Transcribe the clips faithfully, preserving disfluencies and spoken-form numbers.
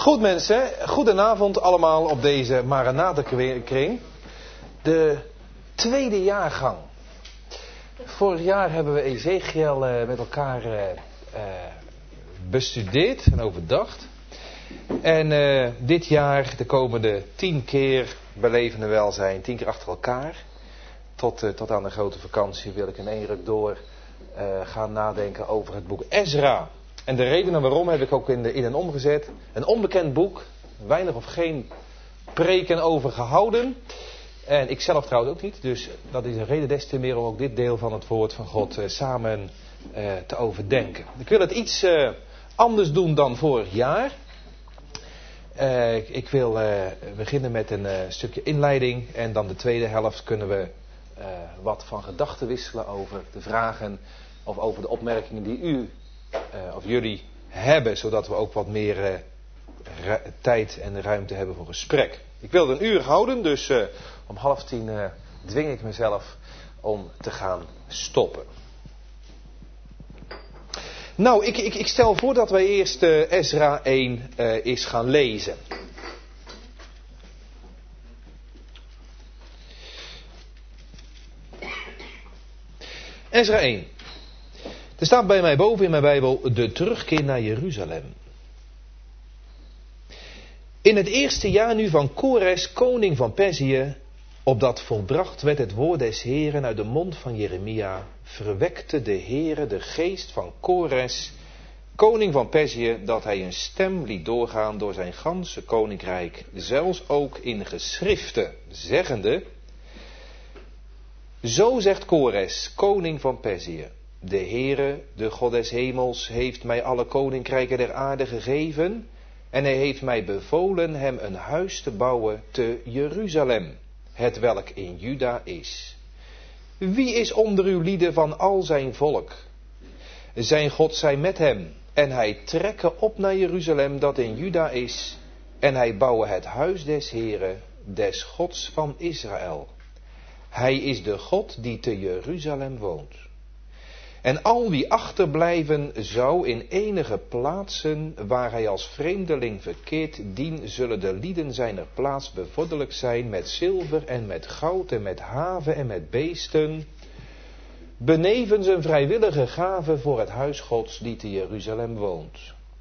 Goed mensen, goedenavond allemaal op deze Maranatha-kring. De tweede jaargang. Vorig jaar hebben we Ezekiel uh, met elkaar uh, uh, bestudeerd en overdacht. En uh, dit jaar, de komende tien keer belevende welzijn, tien keer achter elkaar. Tot, uh, tot aan de grote vakantie wil ik in één ruk door uh, gaan nadenken over het boek Ezra. En de redenen waarom heb ik ook in, de, in en omgezet. Een onbekend boek, weinig of geen preken over gehouden. En ik zelf trouwens ook niet, dus dat is een reden des te meer om ook dit deel van het woord van God uh, samen uh, te overdenken. Ik wil het iets uh, anders doen dan vorig jaar. Uh, ik, ik wil uh, beginnen met een uh, stukje inleiding en dan de tweede helft kunnen we uh, wat van gedachten wisselen over de vragen of over de opmerkingen die u uh, of jullie hebben, zodat we ook wat meer uh, ru- tijd en ruimte hebben voor gesprek. Ik wilde een uur houden, dus uh, om half tien uh, dwing ik mezelf om te gaan stoppen. Nou, ik, ik, ik stel voor dat wij eerst uh, Ezra één uh, eens gaan lezen. Ezra één. Er staat bij mij boven in mijn Bijbel de terugkeer naar Jeruzalem. In het eerste jaar nu van Kores, koning van Perzië, opdat volbracht werd het woord des Heren uit de mond van Jeremia, verwekte de Heere de geest van Kores, koning van Perzië, dat hij een stem liet doorgaan door zijn ganse koninkrijk, zelfs ook in geschriften, zeggende: Zo zegt Kores, koning van Perzië: De Heere, de God des hemels, heeft mij alle koninkrijken der aarde gegeven, en hij heeft mij bevolen hem een huis te bouwen te Jeruzalem, hetwelk in Juda is. Wie is onder uw lieden van al zijn volk? Zijn God zij met hem, en hij trekke op naar Jeruzalem dat in Juda is, en hij bouwe het huis des Heren, des Gods van Israël. Hij is de God die te Jeruzalem woont. En al wie achterblijven zou in enige plaatsen waar hij als vreemdeling verkeert, dien zullen de lieden zijner plaats bevorderlijk zijn met zilver en met goud en met haven en met beesten, benevens een vrijwillige gave voor het huis Gods die te Jeruzalem woont.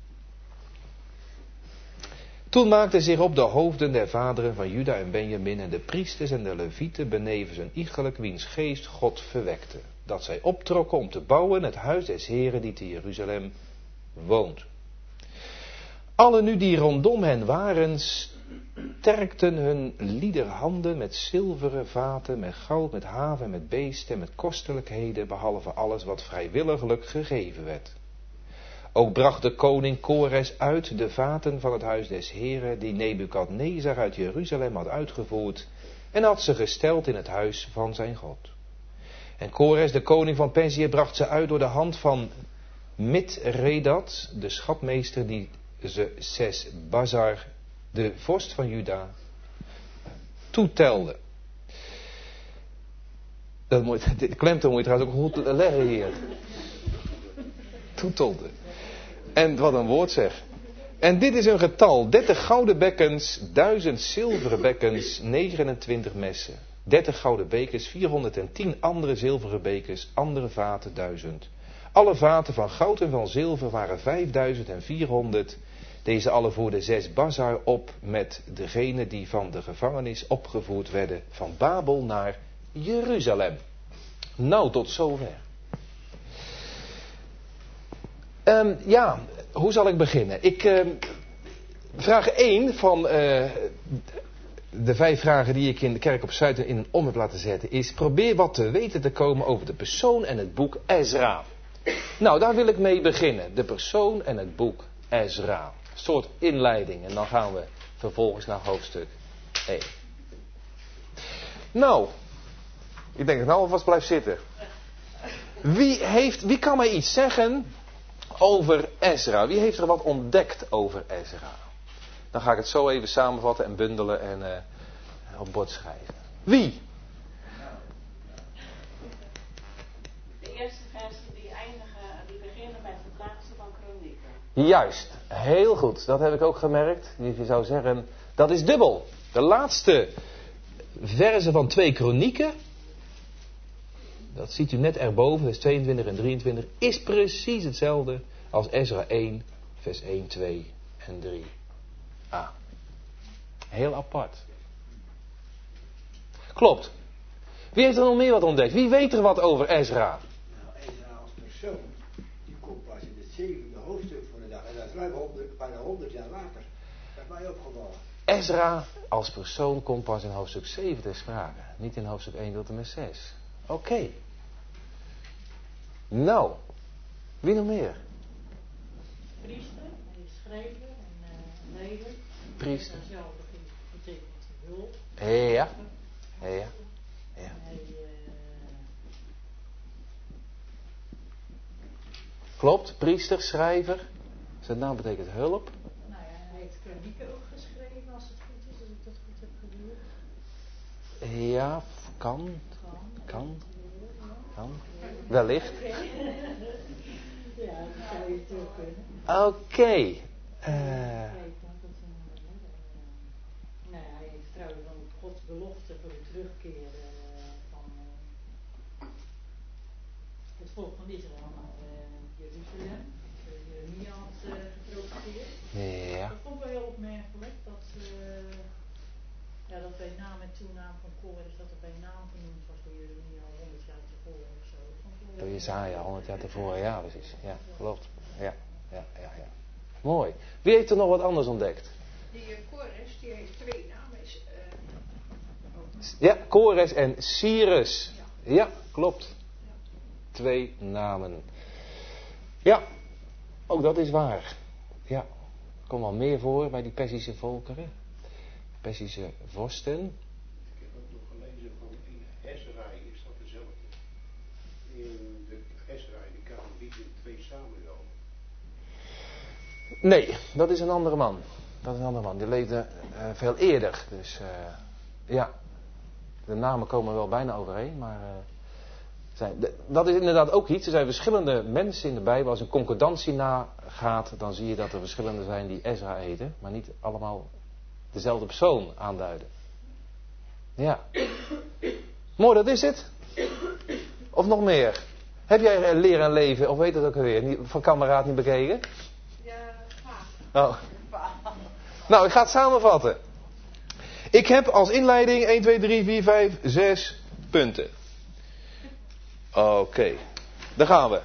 Toen maakten zich op de hoofden der vaderen van Juda en Benjamin en de priesters en de levieten benevens een iegelijk wiens geest God verwekte, dat zij optrokken om te bouwen het huis des Heren die te Jeruzalem woont. Alle nu die rondom hen waren, sterkten hun liederhanden met zilveren vaten, met goud, met haven, met beesten, met kostelijkheden, behalve alles wat vrijwilliglijk gegeven werd. Ook bracht de koning Kores uit de vaten van het huis des Heren, die Nebukadnezar uit Jeruzalem had uitgevoerd, en had ze gesteld in het huis van zijn God. En Kores, de koning van Perzië, bracht ze uit door de hand van Mitredat, de schatmeester die ze Sesbazar, de vorst van Juda, toetelde. Dat moet, de klemtoon moet je trouwens ook goed leggen hier. Toetelde. En wat een woord zeg. En dit is een getal: dertig gouden bekkens, duizend zilveren bekkens, negenentwintig messen. dertig gouden bekers, vierhonderdtien andere zilveren bekers, andere vaten duizend. Alle vaten van goud en van zilver waren vijfduizend en vierhonderd. Deze alle voerde zes bazar op met degenen die van de gevangenis opgevoerd werden van Babel naar Jeruzalem. Nou, tot zover. Um, ja, hoe zal ik beginnen? Ik, uh, vraag één van uh, de vijf vragen die ik in de kerk op Zuid in een om heb laten zetten is: probeer wat te weten te komen over de persoon en het boek Ezra. Nou, daar wil ik mee beginnen. De persoon en het boek Ezra. Een soort inleiding. En dan gaan we vervolgens naar hoofdstuk één. Nou, ik denk dat ik nou alvast blijf zitten. Wie, heeft, wie kan mij iets zeggen over Ezra? Wie heeft er wat ontdekt over Ezra? Dan ga ik het zo even samenvatten en bundelen en uh, op bord schrijven. Wie? De eerste versen die eindigen, die beginnen met het laatste van Kronieken. Juist, heel goed. Dat heb ik ook gemerkt. Je zou zeggen, dat is dubbel. De laatste verse van twee Kronieken, dat ziet u net erboven, vers tweeëntwintig en drieëntwintig, is precies hetzelfde als Ezra één, vers één, twee en drie. Ah, heel apart. Klopt. Wie heeft er nog meer wat ontdekt? Wie weet er wat over Ezra? Nou, Ezra als persoon, die komt pas in het zevende hoofdstuk van de dag. En dat is ruim honderd, bijna honderd jaar later. Dat is mij opgevallen. Ezra als persoon komt pas in hoofdstuk zeven ter sprake. Niet in hoofdstuk één tot en met zes. Oké. Okay. Nou, wie nog meer? Priester, hij is schrijver en uh, leider. Priester. En zelf betekent hulp. Ja. Ja. Ja. Hij, uh... Klopt, priester, schrijver. Zijn naam betekent hulp. Nou ja, hij heeft Kronieken ook geschreven, als het goed is, als ik dat goed heb gehoord. Ja, kan. Kan. Kan. Kan. Wellicht. Ja, dat zou je terug kunnen. Oké. Okay. Uh... Nee, hij heeft trouwens dan Gods belofte voor de terugkeer uh, van uh, het volk van Israël naar uh, Jeruzalem. Uh, Jeremia had uh, geprofeteerd. Ja. Dat vond ik wel heel opmerkelijk. Dat, uh, ja, dat bij naam en toenaam van Kores, dat er bij naam genoemd was door Jeremia al honderd jaar tevoren of zo. Door Jesaja honderd jaar tevoren, ja precies. Ja, klopt. Ja, ja, ja, ja. Mooi. Wie heeft er nog wat anders ontdekt? Die uh, Kores, die heeft twee namen. Is, uh, oh. Ja, Kores en Cyrus. Ja, ja klopt. Ja. Twee namen. Ja, ook dat is waar. Ja, er komt wel meer voor bij die Perzische volkeren. Perzische vorsten. Ik heb ook nog gelezen van in Ezra, is dat dezelfde. In de Ezra, die kan niet in twee Samuel. Nee, dat is een andere man. Dat is een andere man. Die leefde uh, veel eerder. Dus uh, ja, de namen komen wel bijna overeen. Maar uh, zijn, de, dat is inderdaad ook iets. Er zijn verschillende mensen in de Bijbel. Als een concordantie nagaat, dan zie je dat er verschillende zijn die Ezra eten. Maar niet allemaal dezelfde persoon aanduiden. Ja. Mooi, dat is het. Of nog meer? Heb jij leren en leven, of weet het ook alweer, van kameraad niet bekeken? Ja, vaak. Oh. Nou, ik ga het samenvatten. Ik heb als inleiding één, twee, drie, vier, vijf, zes punten. Oké, okay. Daar gaan we.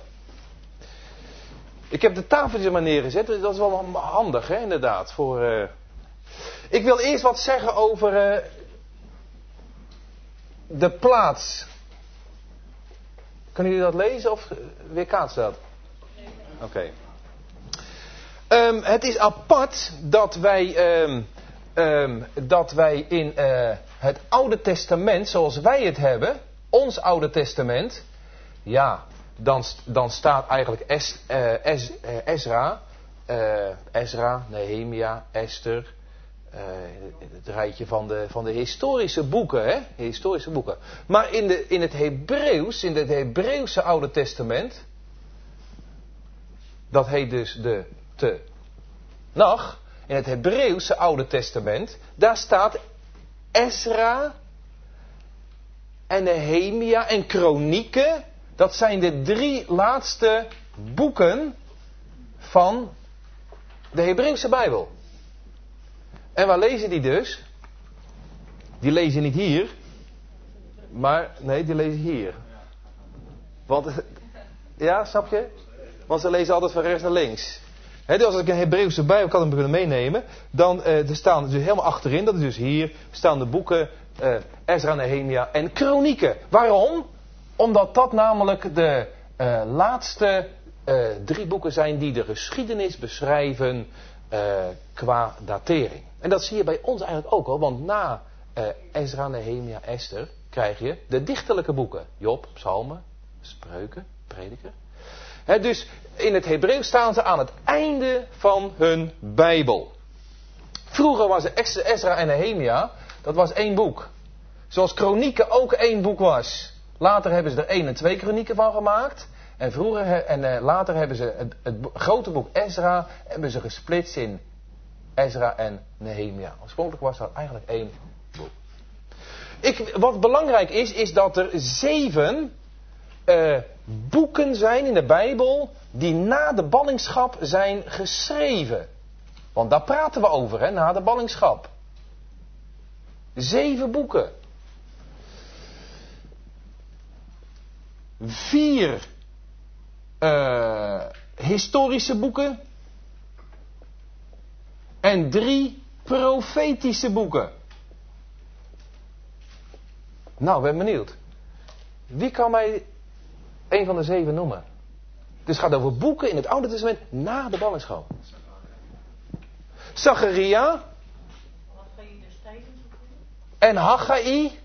Ik heb de tafeltjes maar neergezet, dat is wel handig, hè, inderdaad. Voor, uh... Ik wil eerst wat zeggen over uh, de plaats. Kunnen jullie dat lezen of weerkaatst dat? Oké. Okay. Um, het is apart dat wij, um, um, dat wij in uh, het Oude Testament, zoals wij het hebben, ons Oude Testament, ja, dan, dan staat eigenlijk es, uh, es, uh, Ezra, uh, Ezra, Nehemia, Esther, uh, het rijtje van de, van de historische boeken, hè, historische boeken. Maar in, de, in het Hebreeuws, in het Hebreeuwse Oude Testament, dat heet dus de te Nach, in het Hebreeuwse Oude Testament, daar staat Ezra en Nehemia en Kronieken. Dat zijn de drie laatste boeken van de Hebreeuwse Bijbel. En waar lezen die dus? Die lezen niet hier, maar nee, die lezen hier. Want, ja, snap je? Want ze lezen altijd van rechts naar links. He, dus als ik een Hebreeuwse Bijbel kan kunnen meenemen, dan uh, er staan dus helemaal achterin, dat is dus hier, staan de boeken uh, Ezra, Nehemia en Kronieken. Waarom? Omdat dat namelijk de uh, laatste uh, drie boeken zijn die de geschiedenis beschrijven uh, qua datering. En dat zie je bij ons eigenlijk ook al, want na uh, Ezra, Nehemia, Esther krijg je de dichterlijke boeken. Job, Psalmen, Spreuken, Prediker. He, dus in het Hebreeuws staan ze aan het einde van hun Bijbel. Vroeger was er Ezra en Nehemia, dat was één boek. Zoals Kronieken ook één boek was. Later hebben ze er één en twee Kronieken van gemaakt. En vroeger he- en uh, later hebben ze het, het bo- grote boek Ezra hebben ze gesplitst in Ezra en Nehemia. Oorspronkelijk was dat eigenlijk één boek. Ik, wat belangrijk is, is dat er zeven uh, boeken zijn in de Bijbel die na de ballingschap zijn geschreven. Want daar praten we over, hè, na de ballingschap. Zeven boeken. Vier uh, historische boeken. En drie profetische boeken. Nou, ben benieuwd. Wie kan mij een van de zeven noemen? Dus het gaat over boeken in het Oude Testament na de ballingschap. Zacharia. En Haggai.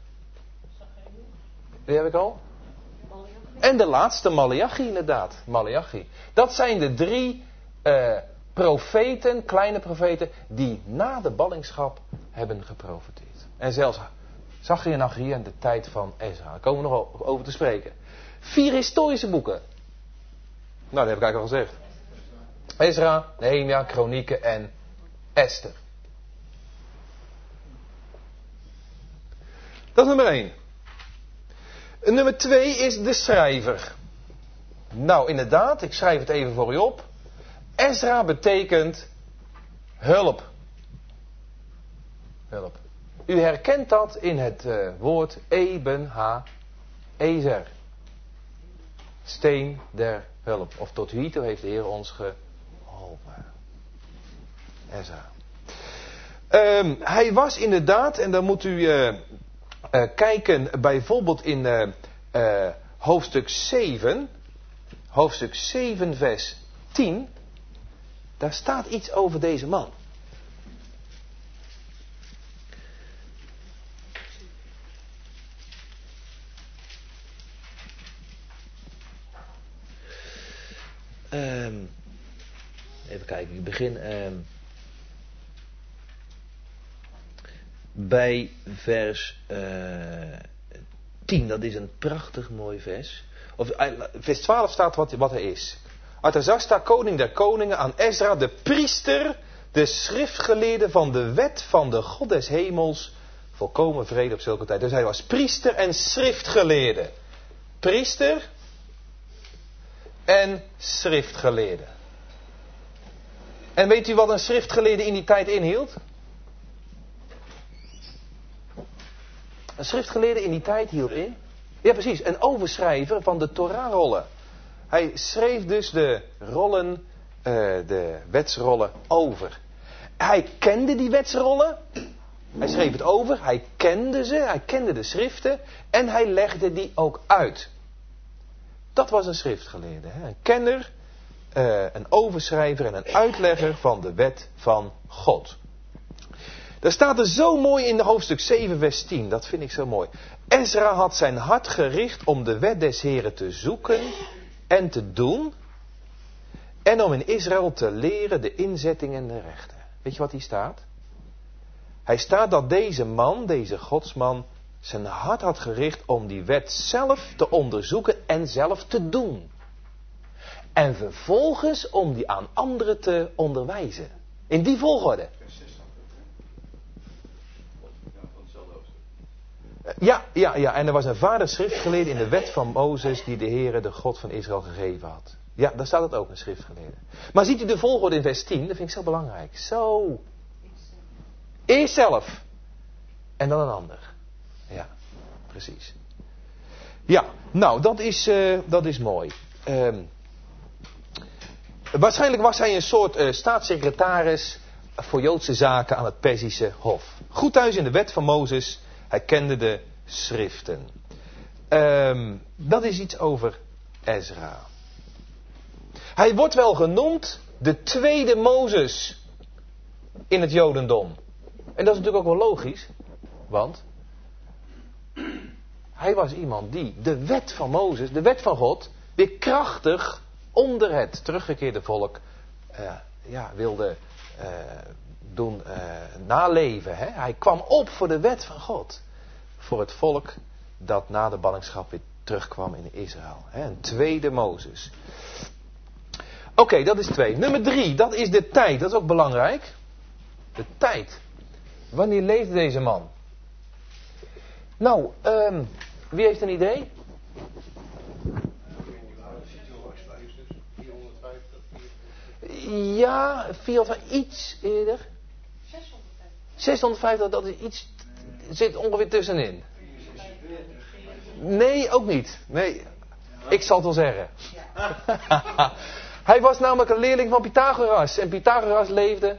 Die heb ik al. En de laatste, Maleachi inderdaad. Maleachi. Dat zijn de drie uh, profeten, kleine profeten, die na de ballingschap hebben geprofeteerd. En zelfs Zacharia en Haggai in de tijd van Ezra. Daar komen we nog over te spreken. Vier historische boeken. Nou, dat heb ik eigenlijk al gezegd. Ezra, Nehemia, Kronieken en Esther. Dat is nummer één. Nummer twee is de schrijver. Nou, inderdaad, ik schrijf het even voor u op. Ezra betekent hulp. Hulp. U herkent dat in het uh, woord Eben ha Ezer. Steen der hulp. Of tot hiertoe heeft de Heer ons geholpen. Ezra. Um, hij was inderdaad, en dan moet u uh, uh, kijken bijvoorbeeld in uh, uh, hoofdstuk zeven. Hoofdstuk zeven vers tien. Daar staat iets over deze man. Um, even kijken, ik begin um, bij vers uh, tien. Dat is een prachtig mooi vers. Of, uh, vers twaalf staat wat, wat er is. Artazasta, koning der koningen, aan Ezra, de priester, de schriftgeleerde van de wet van de God des hemels, volkomen vrede op zulke tijd. Dus hij was priester en schriftgeleerde. Priester en schriftgeleerde. En weet u wat een schriftgeleerde in die tijd inhield? Een schriftgeleerde in die tijd hield in? Ja, precies. Een overschrijver van de Torah-rollen. Hij schreef dus de rollen, uh, de wetsrollen over. Hij kende die wetsrollen. Hij schreef het over. Hij kende ze. Hij kende de schriften. En hij legde die ook uit. Dat was een schriftgeleerde. Hè? Een kenner, uh, een overschrijver en een uitlegger van de wet van God. Daar staat er zo mooi in de hoofdstuk zeven vers tien. Dat vind ik zo mooi. Ezra had zijn hart gericht om de wet des Heren te zoeken en te doen. En om in Israël te leren de inzetting en de rechten. Weet je wat hier staat? Hij staat dat deze man, deze godsman, zijn hart had gericht om die wet zelf te onderzoeken en zelf te doen. En vervolgens om die aan anderen te onderwijzen. In die volgorde. Ja, ja, ja. En er was een vader schriftgeleerde in de wet van Mozes die de Heere, de God van Israël, gegeven had. Ja, daar staat het ook, een schriftgeleerde. Maar ziet u de volgorde in vers tien? Dat vind ik zo belangrijk. Zo. Eerst zelf. En dan een ander. Ja, precies. Ja, nou, dat is, uh, dat is mooi. Um, waarschijnlijk was hij een soort uh, staatssecretaris voor Joodse zaken aan het Perzische Hof. Goed thuis in de wet van Mozes. Hij kende de schriften. Um, dat is iets over Ezra. Hij wordt wel genoemd de tweede Mozes in het Jodendom. En dat is natuurlijk ook wel logisch. Want hij was iemand die de wet van Mozes, de wet van God, weer krachtig onder het teruggekeerde volk uh, ja, wilde uh, doen uh, naleven. Hè? Hij kwam op voor de wet van God. Voor het volk dat na de ballingschap weer terugkwam in Israël. Hè, een tweede Mozes. Oké, okay, dat is twee. Nummer drie, dat is de tijd. Dat is ook belangrijk. De tijd. Wanneer leefde deze man? Nou, um, wie heeft een idee? Ja, vierhonderdvijftig, iets eerder. zeshonderdvijftig, dat is iets, zit ongeveer tussenin. Nee, ook niet. Nee, ik zal het wel zeggen. Hij was namelijk een leerling van Pythagoras. En Pythagoras leefde...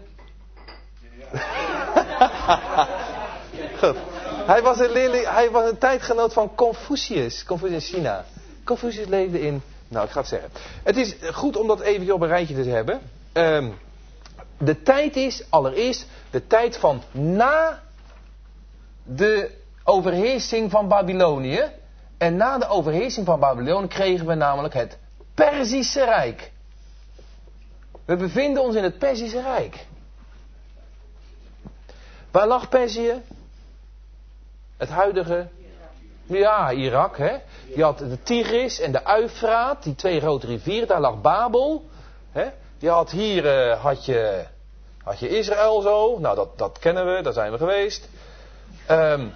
Goed. Hij was een leerling, hij was een tijdgenoot van Confucius. Confucius in China. Confucius leefde in... Nou, ik ga het zeggen. Het is goed om dat even op een rijtje te hebben. Um, de tijd is allereerst de tijd van na de overheersing van Babylonië. En na de overheersing van Babylonië kregen we namelijk het Perzische Rijk. We bevinden ons in het Perzische Rijk. Waar lag Perzië? Het huidige... Ja, Irak, hè. Je had de Tigris en de Uifraat, die twee grote rivieren, daar lag Babel. Hè. Je had hier, uh, had, je, had je Israël zo, nou dat, dat kennen we, daar zijn we geweest. Um,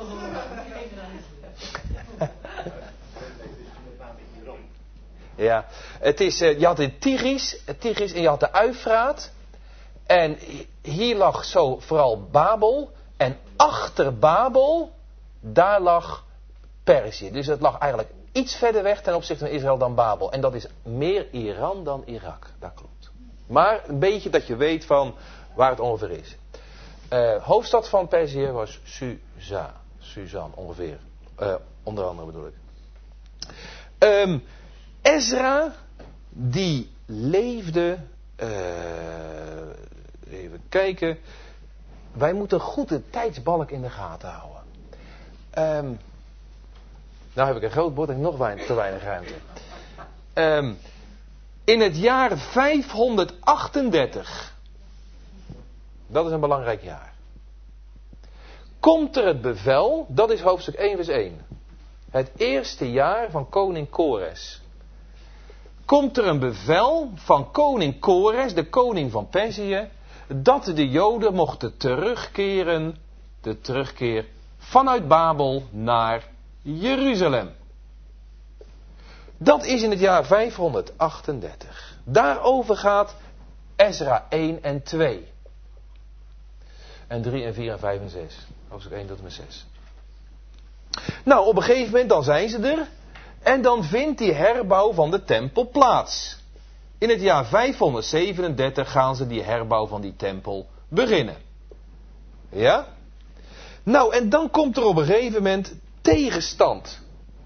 ja, het is, uh, je had de Tigris, de Tigris en je had de Uifraat. En hier lag zo vooral Babel. En achter Babel, daar lag Perzië. Dus het lag eigenlijk iets verder weg ten opzichte van Israël dan Babel. En dat is meer Iran dan Irak. Dat klopt. Maar een beetje dat je weet van waar het ongeveer is. Uh, hoofdstad van Perzië was Susa. Susan ongeveer. Uh, onder andere bedoel ik. Um, Ezra, die leefde... Uh, even kijken. Wij moeten goed de tijdsbalk in de gaten houden. Um, nou heb ik een groot bord en nog weinig, te weinig ruimte. Um, in het jaar vijfhonderdachtendertig. Dat is een belangrijk jaar. Komt er het bevel, dat is hoofdstuk één vers één. Het eerste jaar van koning Kores. Komt er een bevel van koning Kores, de koning van Perzië, dat de Joden mochten terugkeren, de terugkeer vanuit Babel naar Jeruzalem. Dat is in het jaar vijfhonderdachtendertig. Daarover gaat Ezra één en twee. En drie en vier en vijf en zes. Hoofdstuk één tot en met zes. Nou, op een gegeven moment dan zijn ze er. En dan vindt die herbouw van de tempel plaats. In het jaar vijfhonderdzevenendertig gaan ze die herbouw van die tempel beginnen. Ja? Nou, en dan komt er op een gegeven moment tegenstand.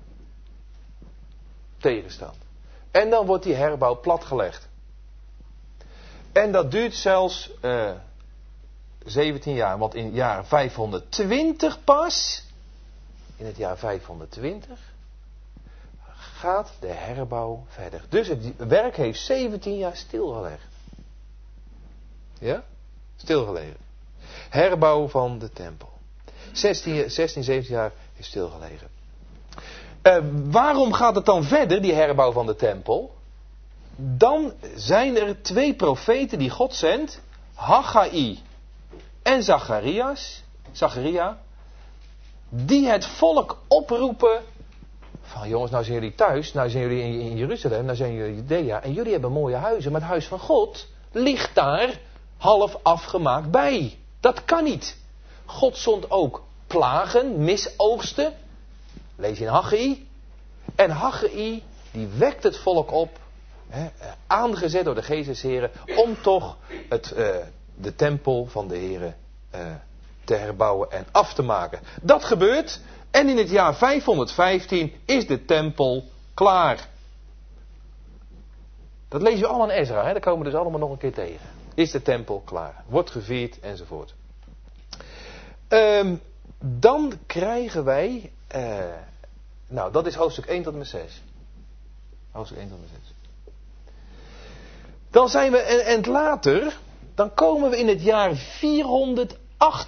Tegenstand. En dan wordt die herbouw platgelegd. En dat duurt zelfs uh, zeventien jaar. Want in het jaar vijfhonderdtwintig pas, in het jaar vijfhonderdtwintig, gaat de herbouw verder. Dus het werk heeft zeventien jaar stilgelegd. Ja? Stilgelegen. Herbouw van de tempel. zestien, zestien zeventien jaar is stilgelegen. Uh, waarom gaat het dan verder, die herbouw van de tempel? Dan zijn er twee profeten die God zendt. Haggai en Zacharias. Zacharia. Die het volk oproepen. Van jongens, nou zijn jullie thuis. Nou zijn jullie in, in Jeruzalem. Nou zijn jullie in Judea. En jullie hebben mooie huizen. Maar het huis van God ligt daar half afgemaakt bij. Dat kan niet. God zond ook plagen, misoogsten. Lees in Haggai. En Haggai, die wekt het volk op. Hè, aangezet door de geest des Heren. Om toch het, uh, de tempel van de Heren uh, te herbouwen en af te maken. Dat gebeurt. En in het jaar vijfhonderdvijftien is de tempel klaar. Dat lezen we allemaal in Ezra. Hè? Daar komen we dus allemaal nog een keer tegen. Is de tempel klaar. Wordt gevierd enzovoort. Um, dan krijgen wij... Uh, nou, dat is hoofdstuk één tot en met zes. Hoofdstuk één tot en met zes. Dan zijn we een eind later. Dan komen we in het jaar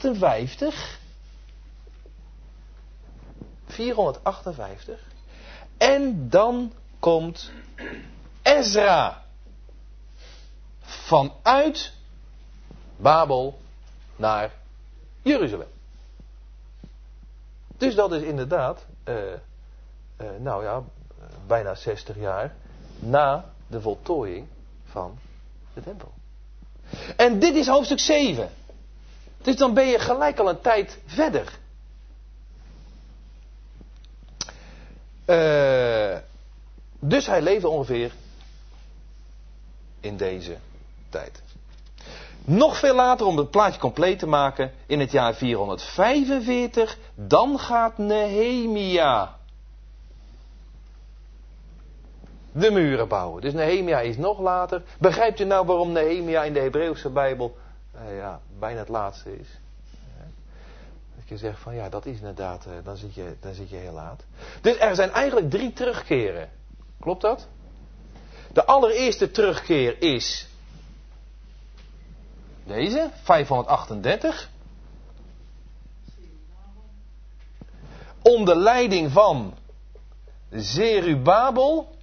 vierhonderdachtenvijftig. vierhonderdachtenvijftig. En dan komt Ezra vanuit Babel naar Jeruzalem. Dus dat is inderdaad, uh, uh, nou ja, bijna zestig jaar na de voltooiing van de tempel. En dit is hoofdstuk zeven. Dus dan ben je gelijk al een tijd verder. Uh, dus hij leefde ongeveer in deze tijd. Nog veel later, om het plaatje compleet te maken, in het jaar vierhonderdvijfenveertig, dan gaat Nehemia de muren bouwen. Dus Nehemia is nog later. Begrijpt u nou waarom Nehemia in de Hebreeuwse Bijbel uh, ja, bijna het laatste is? Ja. Dat je zegt van ja, dat is inderdaad, uh, dan, zit je, dan zit je heel laat. Dus er zijn eigenlijk drie terugkeren. Klopt dat? De allereerste terugkeer is deze, vijfhonderdachtendertig. Onder leiding van Zerubabel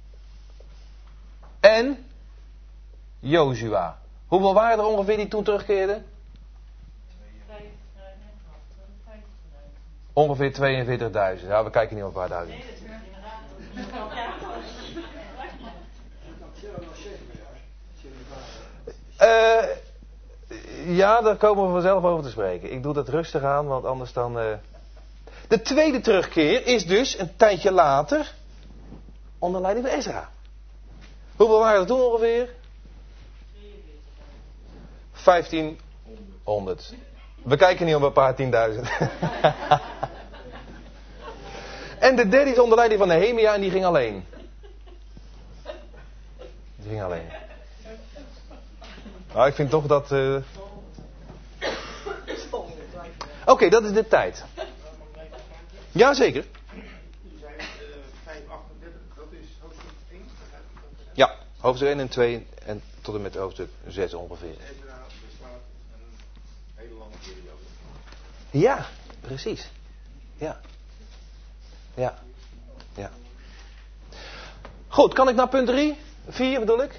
en Jozua. Hoeveel waren er ongeveer die toen terugkeerden? Ongeveer tweeënveertigduizend. Ja, we kijken niet op een paar duizend. Uh, ja, daar komen we vanzelf over te spreken. Ik doe dat rustig aan, want anders dan... Uh... De tweede terugkeer is dus een tijdje later onder leiding van Ezra. Hoeveel waren er toen ongeveer? vijftienhonderd. We kijken niet op een paar tienduizend. En de derde is onder leiding van Nehemia en die ging alleen. Die ging alleen. Nou, ik vind toch dat... Uh... Oké, okay, dat is de tijd. Jazeker. U zei uh, vijfhonderdachtendertig, dat is hoofdstuk één? Ja, hoofdstuk één en twee en tot en met hoofdstuk zes ongeveer. Ezra beslaat een hele lange periode. Ja, precies. Ja. Ja. Ja. Goed, kan ik naar punt drie? vier bedoel ik?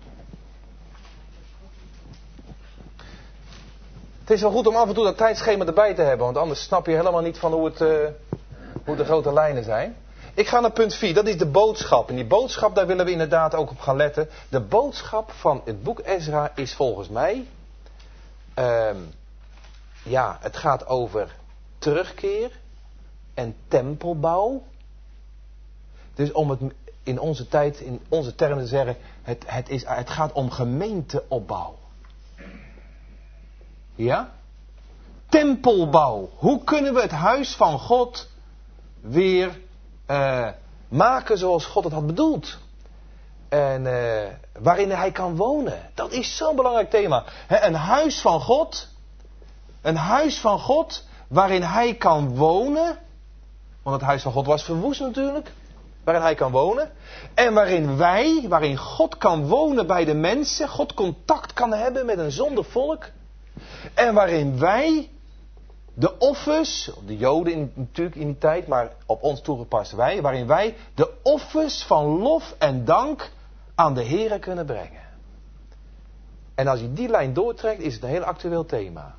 Het is wel goed om af en toe dat tijdschema erbij te hebben, want anders snap je helemaal niet van hoe, het, uh, hoe de grote lijnen zijn. Ik ga naar punt vier, dat is de boodschap. En die boodschap, daar willen we inderdaad ook op gaan letten. De boodschap van het boek Ezra is volgens mij... Uh, ja, het gaat over terugkeer en tempelbouw. Dus om het in onze tijd, in onze termen te zeggen, het, het, is, het gaat om gemeenteopbouw. Ja? Tempelbouw. Hoe kunnen we het huis van God weer uh, maken zoals God het had bedoeld? En uh, waarin hij kan wonen. Dat is zo'n belangrijk thema. He, een huis van God. Een huis van God waarin hij kan wonen. Want het huis van God was verwoest natuurlijk. Waarin hij kan wonen. En waarin wij, waarin God kan wonen bij de mensen. God contact kan hebben met een zondig volk. En waarin wij de offers, de Joden in, natuurlijk in die tijd, maar op ons toegepast wij, waarin wij de offers van lof en dank aan de Here kunnen brengen. En als je die lijn doortrekt, is het een heel actueel thema.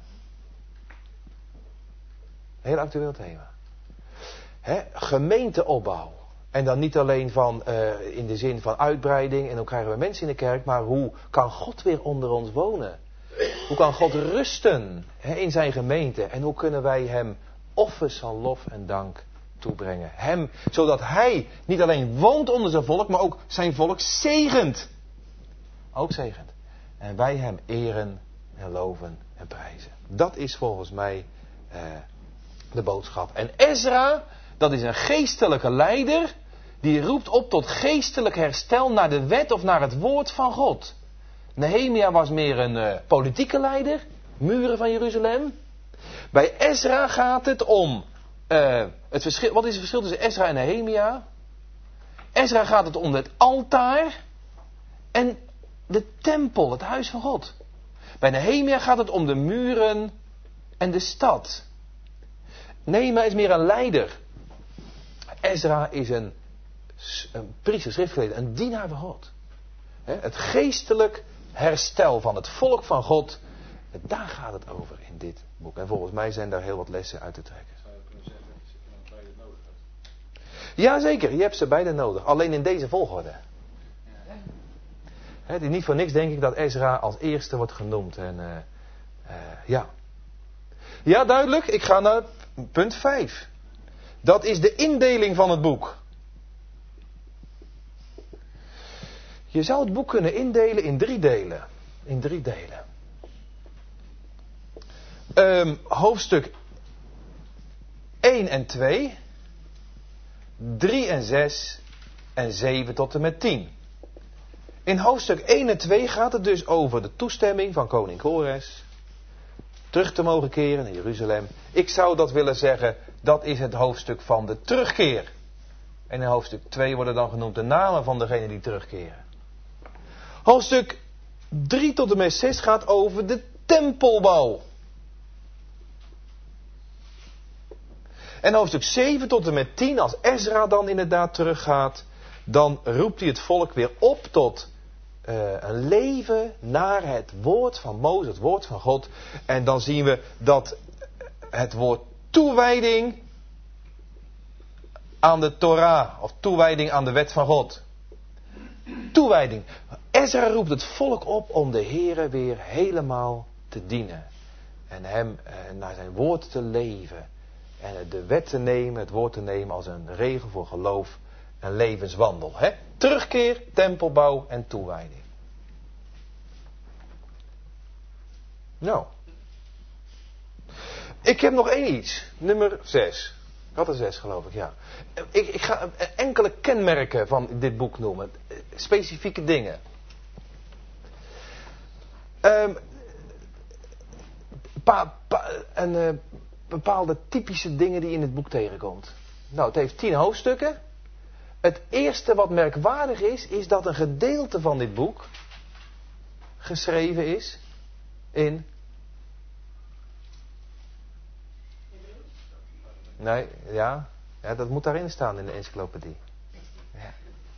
Een heel actueel thema. He, gemeenteopbouw. En dan niet alleen van, uh, in de zin van uitbreiding en hoe krijgen we mensen in de kerk, maar hoe kan God weer onder ons wonen? Hoe kan God rusten he, in zijn gemeente? En hoe kunnen wij hem offers van lof en dank toebrengen? Hem, zodat hij niet alleen woont onder zijn volk, maar ook zijn volk zegent. Ook zegent. En wij hem eren en loven en prijzen. Dat is volgens mij uh, de boodschap. En Ezra, dat is een geestelijke leider, die roept op tot geestelijk herstel naar de wet of naar het woord van God. Nehemia was meer een uh, politieke leider, muren van Jeruzalem. Bij Ezra gaat het om, uh, het verschil, wat is het verschil tussen Ezra en Nehemia? Ezra gaat het om het altaar en de tempel, het huis van God. Bij Nehemia gaat het om de muren en de stad. Nehemia is meer een leider. Ezra is een een priester, schriftgeleerde, een dienaar van God. He, het geestelijk herstel van het volk van God. Daar gaat het over in dit boek. En volgens mij zijn daar heel wat lessen uit te trekken. Zou je kunnen zeggen dat je dan beide nodig hebt? Jazeker, je hebt ze beide nodig. Alleen in deze volgorde. Het is niet voor niks denk ik dat Ezra als eerste wordt genoemd. En, uh, uh, ja. ja, duidelijk. Ik ga naar punt vijf. Dat is de indeling van het boek. Je zou het boek kunnen indelen in drie delen. In drie delen. Um, hoofdstuk één en twee. drie en zes. En zeven tot en met tien. In hoofdstuk één en twee gaat het dus over de toestemming van koning Kores. Terug te mogen keren naar Jeruzalem. Ik zou dat willen zeggen, dat is het hoofdstuk van de terugkeer. En in hoofdstuk twee worden dan genoemd de namen van degenen die terugkeren. Hoofdstuk drie tot en met zes gaat over de tempelbouw. En hoofdstuk zeven tot en met tien, als Ezra dan inderdaad teruggaat, dan roept hij het volk weer op tot uh, een leven naar het woord van Mozes, het woord van God. En dan zien we dat het woord toewijding aan de Torah, of toewijding aan de wet van God. Toewijding. Ezra roept het volk op om de Heere weer helemaal te dienen. En hem uh, naar zijn woord te leven. En de wet te nemen, het woord te nemen als een regel voor geloof en levenswandel. Hè? Terugkeer, tempelbouw en toewijding. Nou. Ik heb nog één iets. Nummer zes. Ik had er zes geloof ik, ja. Ik, ik ga enkele kenmerken van dit boek noemen. Specifieke dingen. Um, pa, pa, en, uh, bepaalde typische dingen die in het boek tegenkomt. Nou, het heeft tien hoofdstukken. Het eerste wat merkwaardig is, is dat een gedeelte van dit boek geschreven is in... Nee, ja, ja dat moet daarin staan in de encyclopedie. Ja.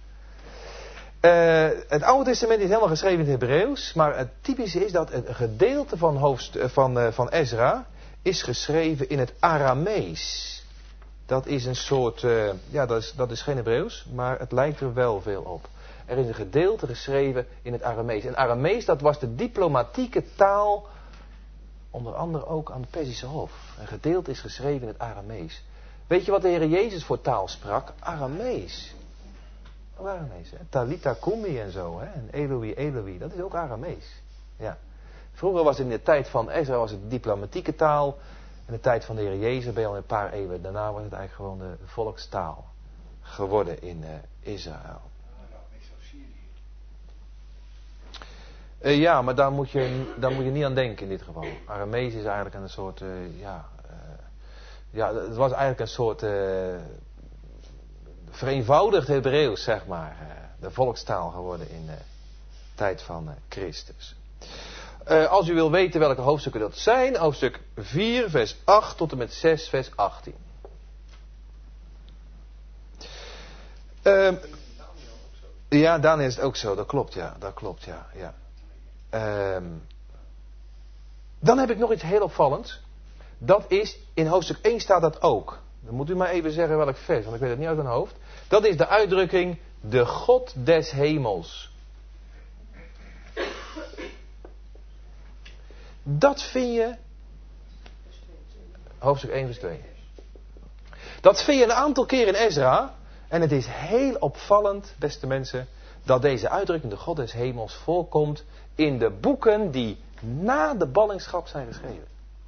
Uh, het Oude Testament is helemaal geschreven in het Hebreeuws, maar het typische is dat een gedeelte van, hoofdst- van, uh, van Ezra is geschreven in het Aramees. Dat is een soort, uh, ja dat is, dat is geen Hebreeuws, maar het lijkt er wel veel op. Er is een gedeelte geschreven in het Aramees. En Aramees, dat was de diplomatieke taal, onder andere ook aan het Perzische Hof. Een gedeelte is geschreven in het Aramees. Weet je wat de Heer Jezus voor taal sprak? Aramees. Ook Aramees, hè? Talita Kumi en zo, hè? En Eloi, Eloi, dat is ook Aramees. Ja. Vroeger was het in de tijd van Ezra was het diplomatieke taal. In de tijd van de Heer Jezus, ben je al een paar eeuwen daarna, was het eigenlijk gewoon de volkstaal geworden in uh, Israël. Uh, ja, maar daar moet, je, daar moet je niet aan denken in dit geval. Aramees is eigenlijk een soort, uh, ja, uh, ja, het was eigenlijk een soort uh, vereenvoudigd Hebreeuws, zeg maar. Uh, de volkstaal geworden in de uh, tijd van uh, Christus. Uh, als u wil weten welke hoofdstukken dat zijn, hoofdstuk vier, vers acht tot en met zes, vers achttien. Uh, ja, Daniel is het ook zo, dat klopt, ja, dat klopt, ja, ja. Uh, dan heb ik nog iets heel opvallends. Dat is, in hoofdstuk één staat dat ook. Dan moet u maar even zeggen welk vers, want ik weet het niet uit mijn hoofd. Dat is de uitdrukking, de God des hemels. Dat vind je... Hoofdstuk één vers twee. Dat vind je een aantal keer in Ezra. En het is heel opvallend, beste mensen, dat deze uitdrukking, de God des hemels, voorkomt in de boeken die na de ballingschap zijn geschreven.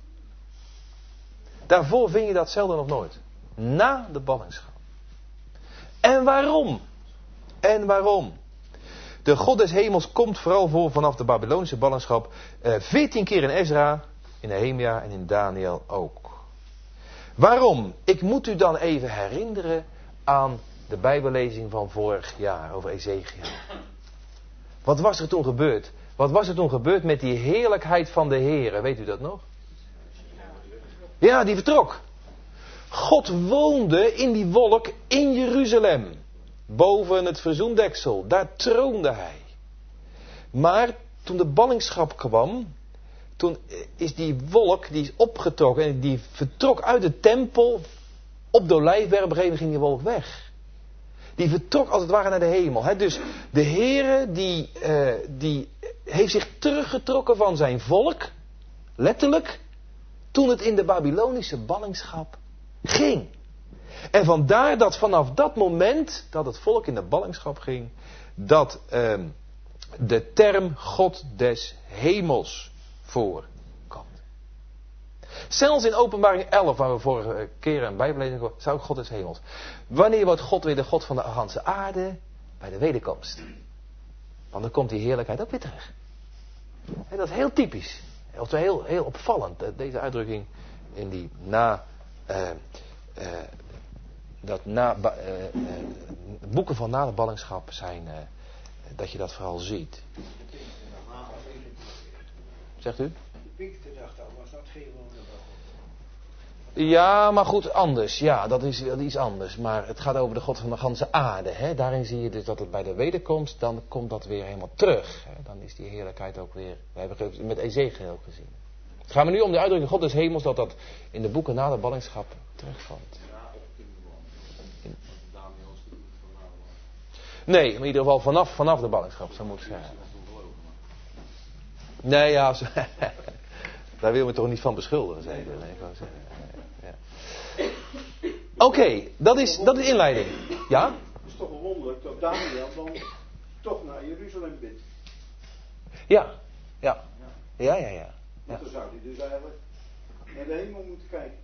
Daarvoor vind je dat zelden of nooit. Na de ballingschap. En waarom? En waarom? De God des hemels komt vooral voor vanaf de Babylonische ballingschap. Veertien keer in Ezra, in Nehemia en in Daniel ook. Waarom? Ik moet u dan even herinneren aan de Bijbellezing van vorig jaar over Ezekiel. Wat was er toen gebeurd? Wat was er toen gebeurd met die heerlijkheid van de Heere? Weet u dat nog? Ja, die vertrok. God woonde in die wolk in Jeruzalem. boven het verzoendeksel. Daar troonde hij. Maar toen de ballingschap kwam, toen is die wolk, die is opgetrokken en die vertrok uit de tempel op de Olijfberg. Op een gegeven moment ging die wolk weg. Die vertrok als het ware naar de hemel. Hè? Dus de Heere die, uh, die heeft zich teruggetrokken van zijn volk, letterlijk, toen het in de Babylonische ballingschap ging. En vandaar dat vanaf dat moment dat het volk in de ballingschap ging, dat uh, de term God des hemels voorkomt. Zelfs in Openbaring elf, waar we vorige keer een bijbellezing hadden, zou ook God des hemels. Wanneer wordt God weer de God van de ganse aarde? Bij de wederkomst. Want dan komt die heerlijkheid ook weer terug. En dat is heel typisch. Of heel, heel opvallend. Deze uitdrukking in die na... Uh, uh, dat na uh, uh, boeken van na de ballingschap zijn... Uh, dat je dat vooral ziet. Zegt u? Pinksterdag dan, was dat geen wonder? Ja, maar goed, anders. Ja, dat is, dat is iets anders. Maar het gaat over de God van de ganse aarde. Hè? Daarin zie je dus dat het bij de wederkomst, dan komt dat weer helemaal terug. Hè? Dan is die heerlijkheid ook weer... We hebben het met Ezekiel gezien. Het gaat me nu om de uitdrukking God des hemels, dat dat in de boeken na de ballingschap terugkomt. Nee, maar in ieder geval vanaf, vanaf de ballingschap, zo moet ik zeggen. Nee, ja, zo, daar wil je me toch niet van beschuldigen, zei ik. Nee, ik wou zeggen. Ja. Oké, okay, dat is, dat is inleiding. Ja? Het is toch wonderlijk dat Daniel dan toch naar Jeruzalem bidt. Ja, ja. Ja, ja, ja. Want dan zou hij dus eigenlijk naar de hemel moeten kijken.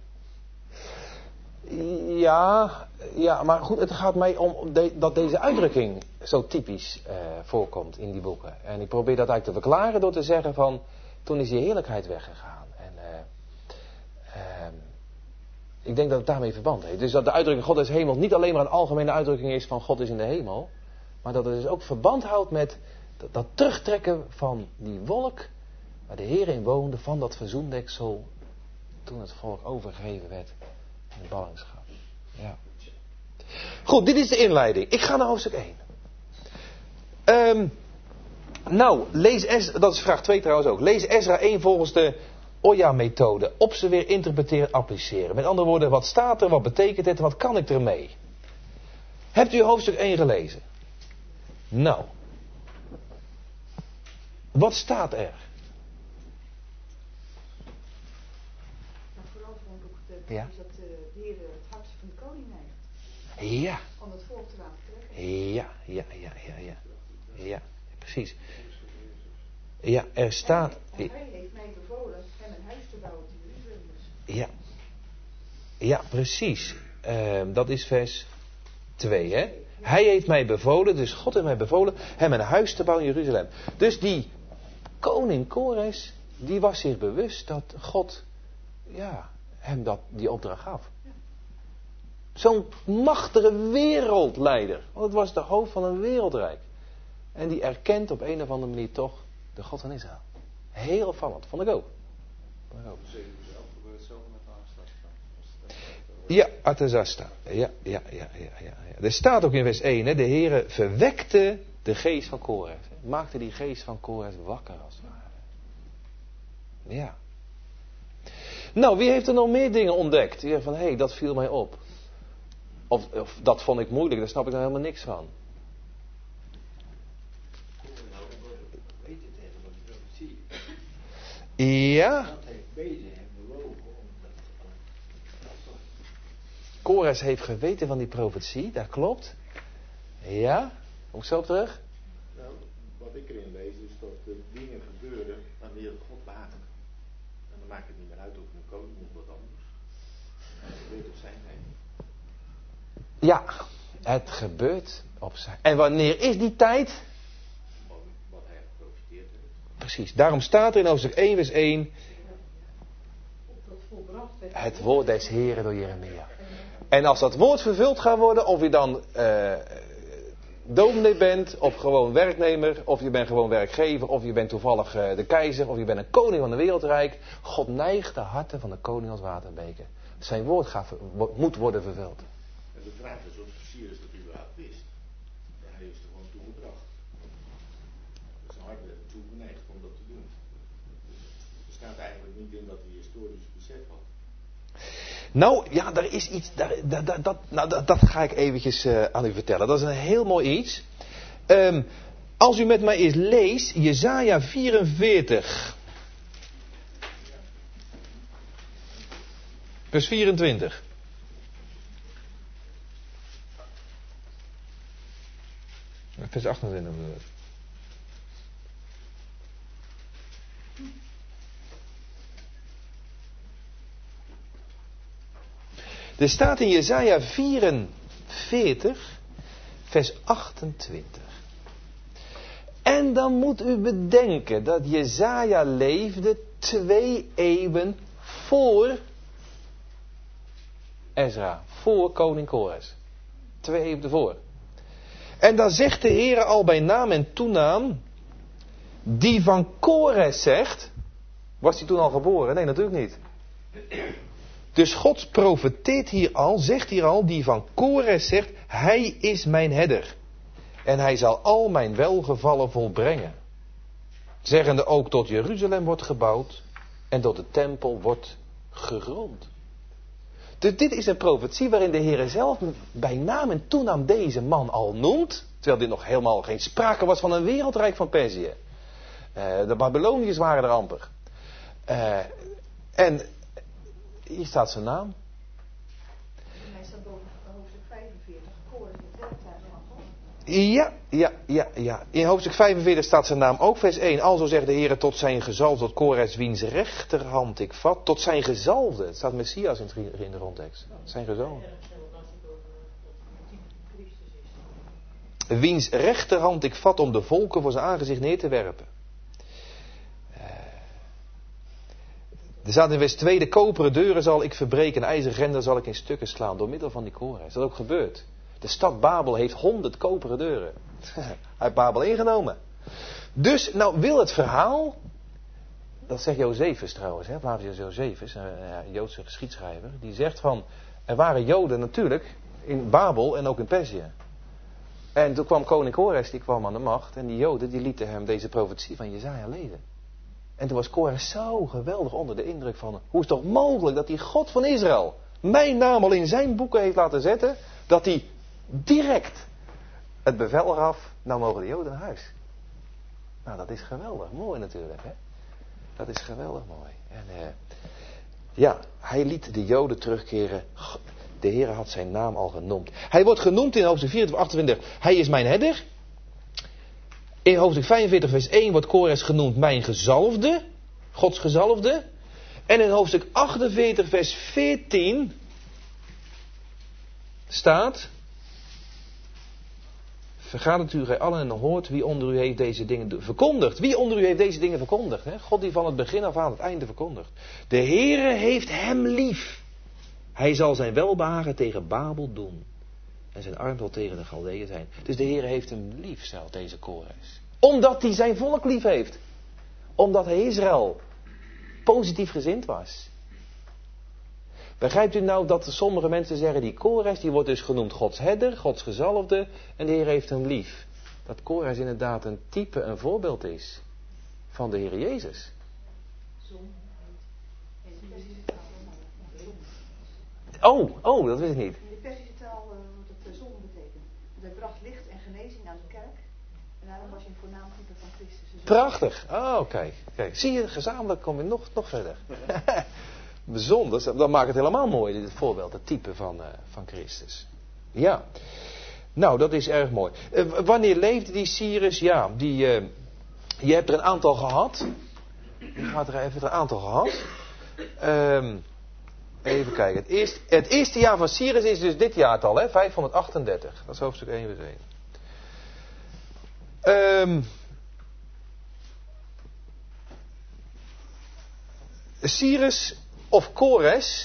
Ja, ja, maar goed, het gaat mij om de, dat deze uitdrukking zo typisch uh, voorkomt in die boeken. En ik probeer dat eigenlijk te verklaren door te zeggen van, toen is die heerlijkheid weggegaan. En uh, uh, ik denk dat het daarmee verband heeft. Dus dat de uitdrukking God is hemel niet alleen maar een algemene uitdrukking is van God is in de hemel. Maar dat het dus ook verband houdt met dat, dat terugtrekken van die wolk waar de Heer in woonde, van dat verzoendeksel, toen het volk overgegeven werd. In de ballingschap. Ja. Goed, dit is de inleiding. Ik ga naar hoofdstuk één. Um, nou, lees Ezra, dat is vraag twee trouwens ook. Lees Ezra één volgens de Oya-methode. Observeer, interpreteren, appliceren. Met andere woorden, wat staat er, wat betekent het, wat kan ik ermee? Hebt u hoofdstuk één gelezen? Nou. Wat staat er? Ja. Is dat de Heer het hart van de koning neigt. Ja. Om het volk te laten trekken. Ja, ja, ja, ja, ja. Ja, precies. Ja, er staat... En hij heeft mij bevolen hem een huis te bouwen in Jeruzalem. Ja. Ja, precies. Uh, dat is vers twee, hè. Hij heeft mij bevolen, dus God heeft mij bevolen, hem een huis te bouwen in Jeruzalem. Dus die koning Kores, die was zich bewust dat God, ja... hem dat, die opdracht gaf. Zo'n machtige wereldleider. Want het was de hoofd van een wereldrijk. En die erkent op een of andere manier toch de God van Israël. Heel opvallend, vond ik ook. Vond ik ook. Ja, Artazasta. Ja, ja, ja, ja, ja. Er staat ook in vers één, hè, de Heere verwekte de geest van Kores. Maakte die geest van Kores wakker als het ware. Ja. Nou, wie heeft er nog meer dingen ontdekt? Die zegt van, hé, hey, dat viel mij op. Of, of dat vond ik moeilijk, daar snap ik nou helemaal niks van. Ja. Kores heeft geweten van die profetie, dat klopt. Ja, kom ik zo op terug? Nou, wat ik erin lees is dat er dingen gebeuren wanneer God waakt. En dan maakt het niet meer uit of een koning of wat anders. Het gebeurt op zijn tijd. Ja, het gebeurt op zijn... En wanneer is die tijd? Wat hij geprofiteerd heeft. Precies, daarom staat er in hoofdstuk één vers één... Het woord des Heren door Jeremia. En als dat woord vervuld gaat worden, of je dan uh, dominee bent, of gewoon werknemer, of je bent gewoon werkgever, of je bent toevallig uh, de keizer, of je bent een koning van een wereldrijk. God neigt de harten van de koning als waterbeken. Zijn woord gaat, moet worden vervuld. En de vraag is of Cyrus dat überhaupt wist. hij is er gewoon toe gebracht. Dus zijn hart werd ertoe geneigd om dat te doen. Dus er staat eigenlijk niet in dat hij historisch besef had. Nou, ja, er is iets, daar, daar, daar, dat, nou, dat, dat ga ik eventjes uh, aan u vertellen. Dat is een heel mooi iets. Um, als u met mij eens leest, Jesaja vierenveertig. Vers vierentwintig. Vers achtentwintig bedoel ik. Er staat in Jesaja vierenveertig, vers achtentwintig. En dan moet u bedenken dat Jesaja leefde twee eeuwen voor Ezra, voor koning Kores. Twee eeuwen ervoor. En dan zegt de Heer al bij naam en toenaam, die van Kores zegt, was hij toen al geboren? Nee, natuurlijk niet. Dus God profeteert hier al, zegt hier al, die van Kores zegt, hij is mijn herder. En hij zal al mijn welgevallen volbrengen. Zeggende ook tot Jeruzalem wordt gebouwd en tot de tempel wordt gerond. Dus dit is een profetie waarin de Heer zelf bij naam en toenaam deze man al noemt. Terwijl dit nog helemaal geen sprake was van een wereldrijk van Perzië. Uh, de Babyloniërs waren er amper. Uh, en hier staat zijn naam. Hij staat boven hoofdstuk vijfenveertig. Kores met delta van God. Ja, ja, ja, ja. In hoofdstuk vijfenveertig staat zijn naam ook, vers één. Alzo zegt de Heer tot zijn gezalfde, tot Kores, wiens rechterhand ik vat. Tot zijn gezalfde. Het staat Messias in de grondtekst. Zijn gezalfde. Wiens rechterhand ik vat om de volken voor zijn aangezicht neer te werpen. Er staat in vers twee, de koperen deuren zal ik verbreken en ijzeren grendel zal ik in stukken slaan door middel van die Kores. Is dat ook gebeurd? De stad Babel heeft honderd koperen deuren. Hij heeft Babel ingenomen. Dus, nou wil het verhaal, dat zegt Josephus trouwens, hè, Flavius Josephus, een Joodse geschiedschrijver, die zegt van, er waren Joden natuurlijk in Babel en ook in Perzië. En toen kwam koning Kores, die kwam aan de macht en die Joden die lieten hem deze profetie van Jesaja lezen. En toen was Kores zo geweldig onder de indruk van, hoe is het toch mogelijk dat die God van Israël mijn naam al in zijn boeken heeft laten zetten, dat hij direct het bevel gaf, nou mogen de Joden naar huis. Nou, dat is geweldig mooi natuurlijk, hè. Dat is geweldig mooi. En uh, ja, hij liet de Joden terugkeren. De Heer had zijn naam al genoemd. Hij wordt genoemd in hoofdstuk vierentwintig, achtentwintig. Hij is mijn herder. In hoofdstuk vijfenveertig vers één wordt Kores genoemd mijn gezalfde. Gods gezalfde. En in hoofdstuk achtenveertig vers veertien staat, vergaat het u gij allen en hoort wie onder u heeft deze dingen verkondigd. Wie onder u heeft deze dingen verkondigd? Hè? God die van het begin af aan het einde verkondigt. De Heere heeft hem lief. Hij zal zijn welbehagen tegen Babel doen. En zijn arm zal tegen de Galdeeën zijn. Dus de Heere heeft hem lief, zegt deze Kores. Omdat hij zijn volk lief heeft. Omdat hij Israël positief gezind was. Begrijpt u nou dat sommige mensen zeggen, die Kores, die wordt dus genoemd Gods herder, Gods gezalfde, en de Heer heeft hem lief. Dat Kores inderdaad een type, een voorbeeld is van de Heer Jezus. Oh, oh, dat wist ik niet. In de Persische taal uh, wordt het zon betekent. Hij bracht licht en genezing aan de kerk. En daarom was hij een voornaam type van Christus. Dus prachtig. Oh, kijk, kijk. Zie je, gezamenlijk kom je nog, nog verder. Bijzonder, dat maakt het helemaal mooi, dit voorbeeld, het type van, uh, van Christus. Ja, nou dat is erg mooi. Uh, wanneer leefde die Cyrus? Ja, die, uh, je hebt er een aantal gehad. Je gaat er even een aantal gehad. Um, even kijken, het eerste, het eerste jaar van Cyrus is dus dit jaartal, hè, vijfhonderdachtendertig. Dat is hoofdstuk één vers één. Um, Cyrus of Kores,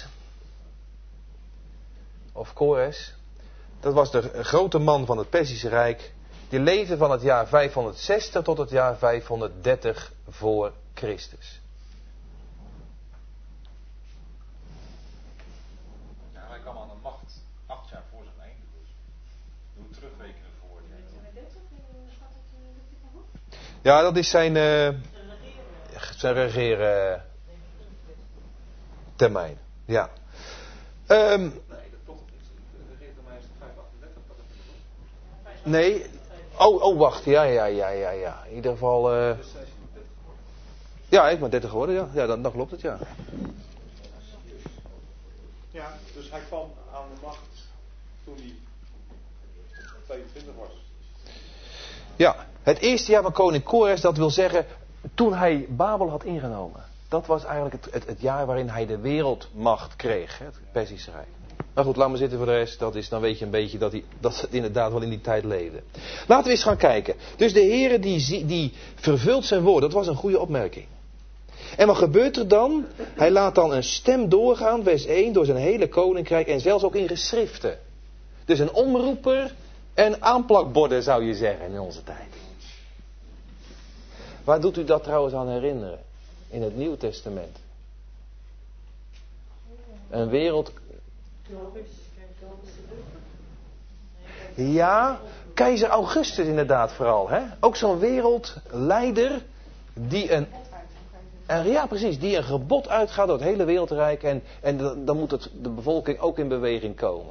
of Kores, dat was de grote man van het Perzische Rijk. Die leefde van het jaar vijfhonderdzestig tot het jaar vijfhonderddertig voor Christus. Ja, hij kwam aan de macht acht jaar voor zijn einde. Dus je moet terugrekenen voor die. Ja, dat is zijn, uh, zijn regeren termijn. Ja. Um, nee. Oh, oh, wacht. Ja, ja, ja, ja, ja. In ieder geval... Uh... Ja, ik ben dertig geworden, ja. Ja, dan, dan klopt het, ja. Ja, dus hij kwam aan de macht toen hij tweeëntwintig was. Ja, het eerste jaar van koning Kores, dat wil zeggen toen hij Babel had ingenomen. Dat was eigenlijk het, het, het jaar waarin hij de wereldmacht kreeg, hè, het Perzische Rijk. Maar goed, laat maar zitten voor de rest. Dat is, dan weet je een beetje dat, hij, dat ze het inderdaad wel in die tijd leefde. Laten we eens gaan kijken. Dus de Heere die, die vervult zijn woord. Dat was een goede opmerking. En wat gebeurt er dan? Hij laat dan een stem doorgaan, vers één, door zijn hele koninkrijk en zelfs ook in geschriften. Dus een omroeper en aanplakborden zou je zeggen in onze tijd. Waar doet u dat trouwens aan herinneren? In het Nieuwe Testament. Een wereld... Ja, keizer Augustus inderdaad vooral. Hè? Ook zo'n wereldleider die een... En ja, precies, die een gebod uitgaat door het hele wereldrijk. En, en dan moet het, de bevolking ook in beweging komen.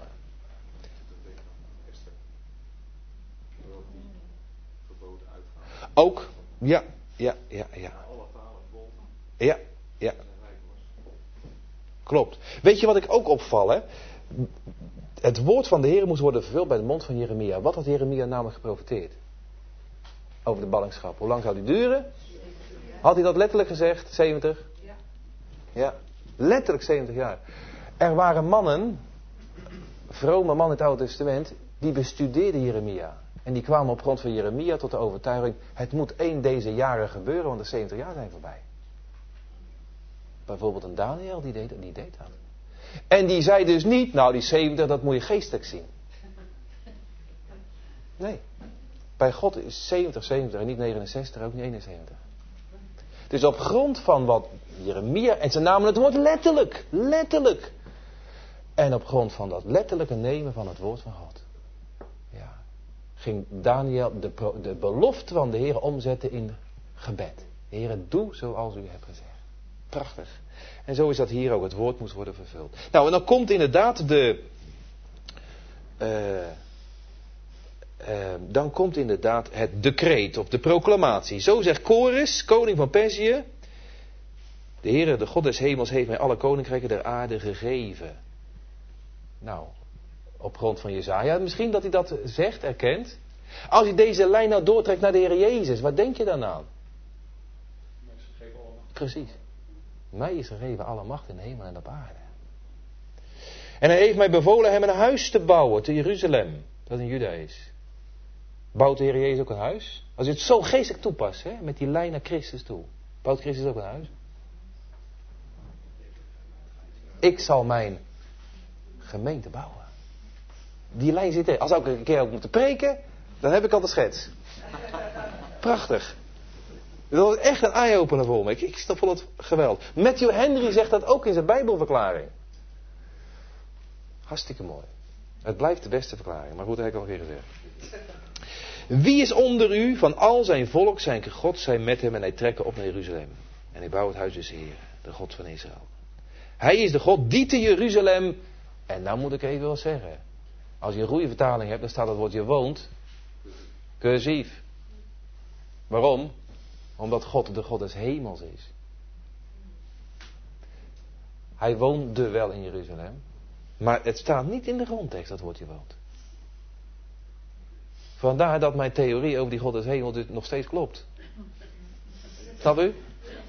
Ook, ja, ja, ja, ja. Ja, ja. Klopt. Weet je wat ik ook opval, hè? Het woord van de Heer moest worden vervuld bij de mond van Jeremia. Wat had Jeremia namelijk geprofeteerd? Over de ballingschap. Hoe lang zou die duren? Had hij dat letterlijk gezegd? zeventig? Ja. Ja, letterlijk zeventig jaar. Er waren mannen, vrome mannen in het Oude Testament, die bestudeerden Jeremia. En die kwamen op grond van Jeremia tot de overtuiging, het moet één deze jaren gebeuren, want de zeventig jaar zijn voorbij. Bijvoorbeeld een Daniel, die deed, die deed dat. En die zei dus niet, nou die zeventig, dat moet je geestelijk zien. Nee. Bij God is zeventig, zeventig en niet negenenzestig, ook niet eenenzeventig. Dus op grond van wat Jeremia, en ze namen het woord letterlijk, letterlijk. En op grond van dat letterlijke nemen van het woord van God. Ja. Ging Daniel de, pro, de belofte van de Heer omzetten in gebed. Heer, doe zoals u hebt gezegd. Prachtig. En zo is dat hier ook. Het woord moest worden vervuld. Nou, en dan komt inderdaad de... Uh, uh, dan komt inderdaad het decreet of de proclamatie. Zo zegt Kores, koning van Perzië. De Heere, de God des hemels, heeft mij alle koninkrijken der aarde gegeven. Nou, op grond van Jesaja. Misschien dat hij dat zegt, erkent. Als hij deze lijn nou doortrekt naar de Heer Jezus, wat denk je dan aan? Precies. Mij is gegeven alle macht in de hemel en op aarde. En hij heeft mij bevolen hem een huis te bouwen te Jeruzalem, dat in Juda is. Bouwt de Heer Jezus ook een huis? Als je het zo geestelijk toepast, hè, met die lijn naar Christus toe. Bouwt Christus ook een huis? Ik zal mijn gemeente bouwen. Die lijn zit er. Als ik een keer ook moet preken, dan heb ik al de schets. Prachtig. Dat is echt een eye-opener voor me. Ik, ik vond het geweldig. Matthew Henry zegt dat ook in zijn Bijbelverklaring. Hartstikke mooi. Het blijft de beste verklaring. Maar goed, dat heb ik al een keer gezegd. Wie is onder u van al zijn volk, zijn God, zijn met hem en hij trekken op naar Jeruzalem. En hij bouwt het huis des Heeren, de God van Israël. Hij is de God die te Jeruzalem. En nou moet ik even wel zeggen. Als je een goede vertaling hebt, dan staat het woord je woont. Cursief. Waarom? Omdat God de God des hemels is. Hij woonde wel in Jeruzalem. Maar het staat niet in de grondtekst dat woordje woont. Vandaar dat mijn theorie over die God des hemels dus nog steeds klopt. Snap u?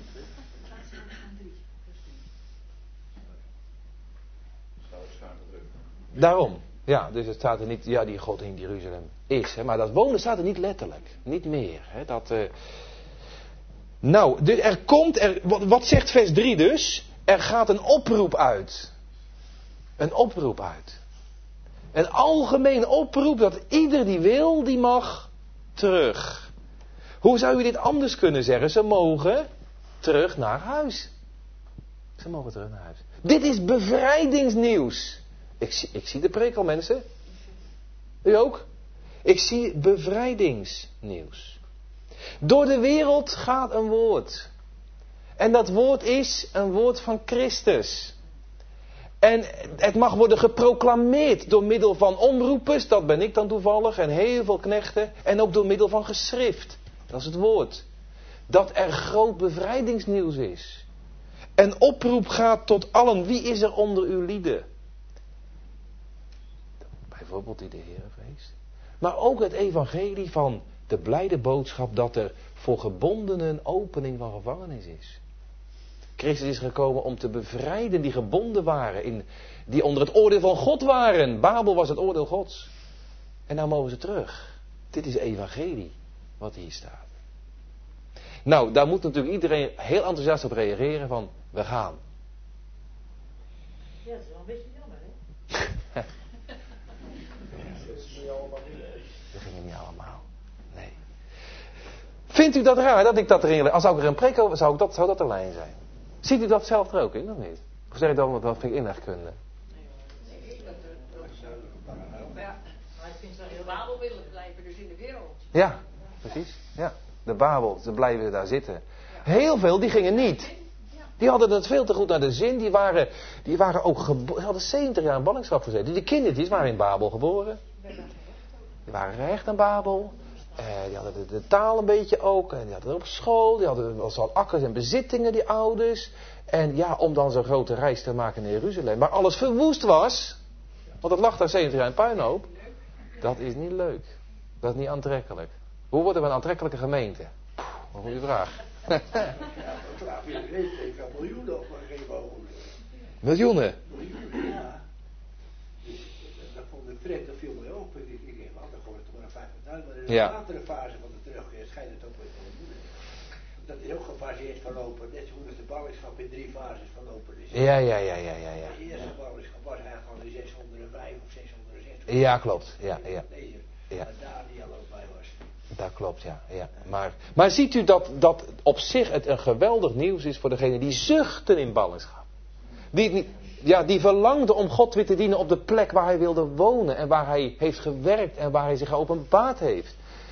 Daarom. Ja, dus het staat er niet, ja, die God in Jeruzalem is. Hè, maar dat wonen staat er niet letterlijk. Niet meer. Hè, dat, uh... Nou, dus er komt, er, wat, wat zegt vers drie dus? Er gaat een oproep uit. Een oproep uit. Een algemene oproep dat ieder die wil, die mag terug. Hoe zou je dit anders kunnen zeggen? Ze mogen terug naar huis. Ze mogen terug naar huis. Dit is bevrijdingsnieuws. Ik, ik zie de preek al, mensen. U ook? Ik zie bevrijdingsnieuws. Door de wereld gaat een woord. En dat woord is een woord van Christus. En het mag worden geproclameerd door middel van omroepers, dat ben ik dan toevallig, en heel veel knechten. En ook door middel van geschrift, dat is het woord. Dat er groot bevrijdingsnieuws is. En oproep gaat tot allen, wie is er onder uw lieden? Bijvoorbeeld die de Heer vreest. Maar ook het evangelie van de blijde boodschap dat er voor gebondenen een opening van gevangenis is. Christus is gekomen om te bevrijden die gebonden waren, in, die onder het oordeel van God waren. Babel was het oordeel Gods. En nou mogen ze terug. Dit is evangelie wat hier staat. Nou, daar moet natuurlijk iedereen heel enthousiast op reageren van, we gaan. Ja, dat is wel een beetje jammer, hè? Dat ging niet allemaal. Nee. Vindt u dat raar dat ik dat erin... Als ik er een preek over zou, dat, zou dat de lijn zijn. Ziet u dat zelf er ook in, of niet? Of zeg ik dan, dat vind ik inlegkunde? Nee, dat is ja. Maar ik vind dat heel Babel willen blijven, dus in de wereld. Ja, precies. Ja. De Babel, ze blijven daar zitten. Heel veel, die gingen niet. Die hadden het veel te goed naar de zin. Die waren, die waren ook gebo- Ze hadden zeventig jaar in ballingschap gezeten. Die kindertjes waren in Babel geboren. Die waren gehecht aan Babel. Eh, die hadden de, de taal een beetje ook. En die hadden op school. Die hadden wel zo akkers en bezittingen, die ouders. En ja, om dan zo'n grote reis te maken naar Jeruzalem. Maar alles verwoest was. Want het lag daar zeventig jaar in puinhoop. Dat is niet leuk. Dat is niet aantrekkelijk. Hoe worden we een aantrekkelijke gemeente? Poeh, wat een goede vraag. Ja, klaar, je weet, ik heb miljoenen op een gegeven ogenblik. Miljoenen? Miljoenen, ja. Dus dat vond ik Fred, dat viel mij op. Ik ik denk, wat, dan gooi ik toch maar een vijftigduizend. Maar in de Ja. latere fase van de terugkeer schijnt het ook weer te miljoenen. Dat is ook gefaseerd verlopen. Net zo goed als de ballingschap in drie fases verlopen is. Ja, ja, ja, ja, ja, ja. De eerste ballingschap was eigenlijk al in zeshonderdvijf of zeshonderdzestig. Ja, klopt. Ja, ja. Deze, Ja. waar Daniel ook bij was. Dat klopt, ja. ja. Maar, maar ziet u dat, dat op zich het een geweldig nieuws is voor degenen die zuchten in ballingschap. Die, die, ja, die verlangden om God weer te dienen op de plek waar hij wilde wonen. En waar hij heeft gewerkt en waar hij zich geopenbaard heeft.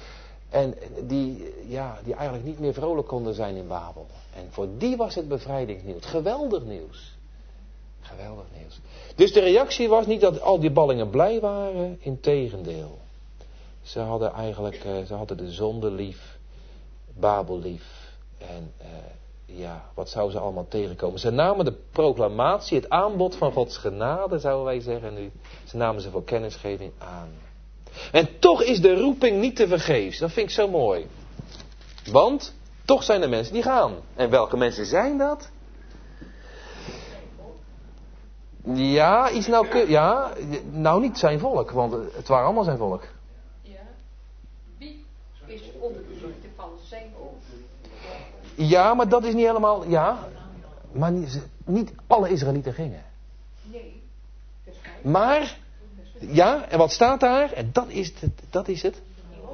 En die, ja, die eigenlijk niet meer vrolijk konden zijn in Babel. En voor die was het bevrijdingsnieuws. Geweldig nieuws. Geweldig nieuws. Dus de reactie was niet dat al die ballingen blij waren. Integendeel. Ze hadden eigenlijk, uh, ze hadden de zonde lief, Babel lief. En uh, ja, wat zouden ze allemaal tegenkomen? Ze namen de proclamatie, het aanbod van Gods genade, zouden wij zeggen nu. Ze namen ze voor kennisgeving aan. En toch is de roeping niet te vergeefs. Dat vind ik zo mooi. Want toch zijn er mensen die gaan. En welke mensen zijn dat? Ja, iets nou, ja, nou niet zijn volk, want het waren allemaal zijn volk. Is onder de ziekte van zijn volk. Ja, maar dat is niet helemaal, ja, maar niet, niet alle Israëlieten gingen. Nee. Maar, ja, en wat staat daar? En dat is het, dat is het.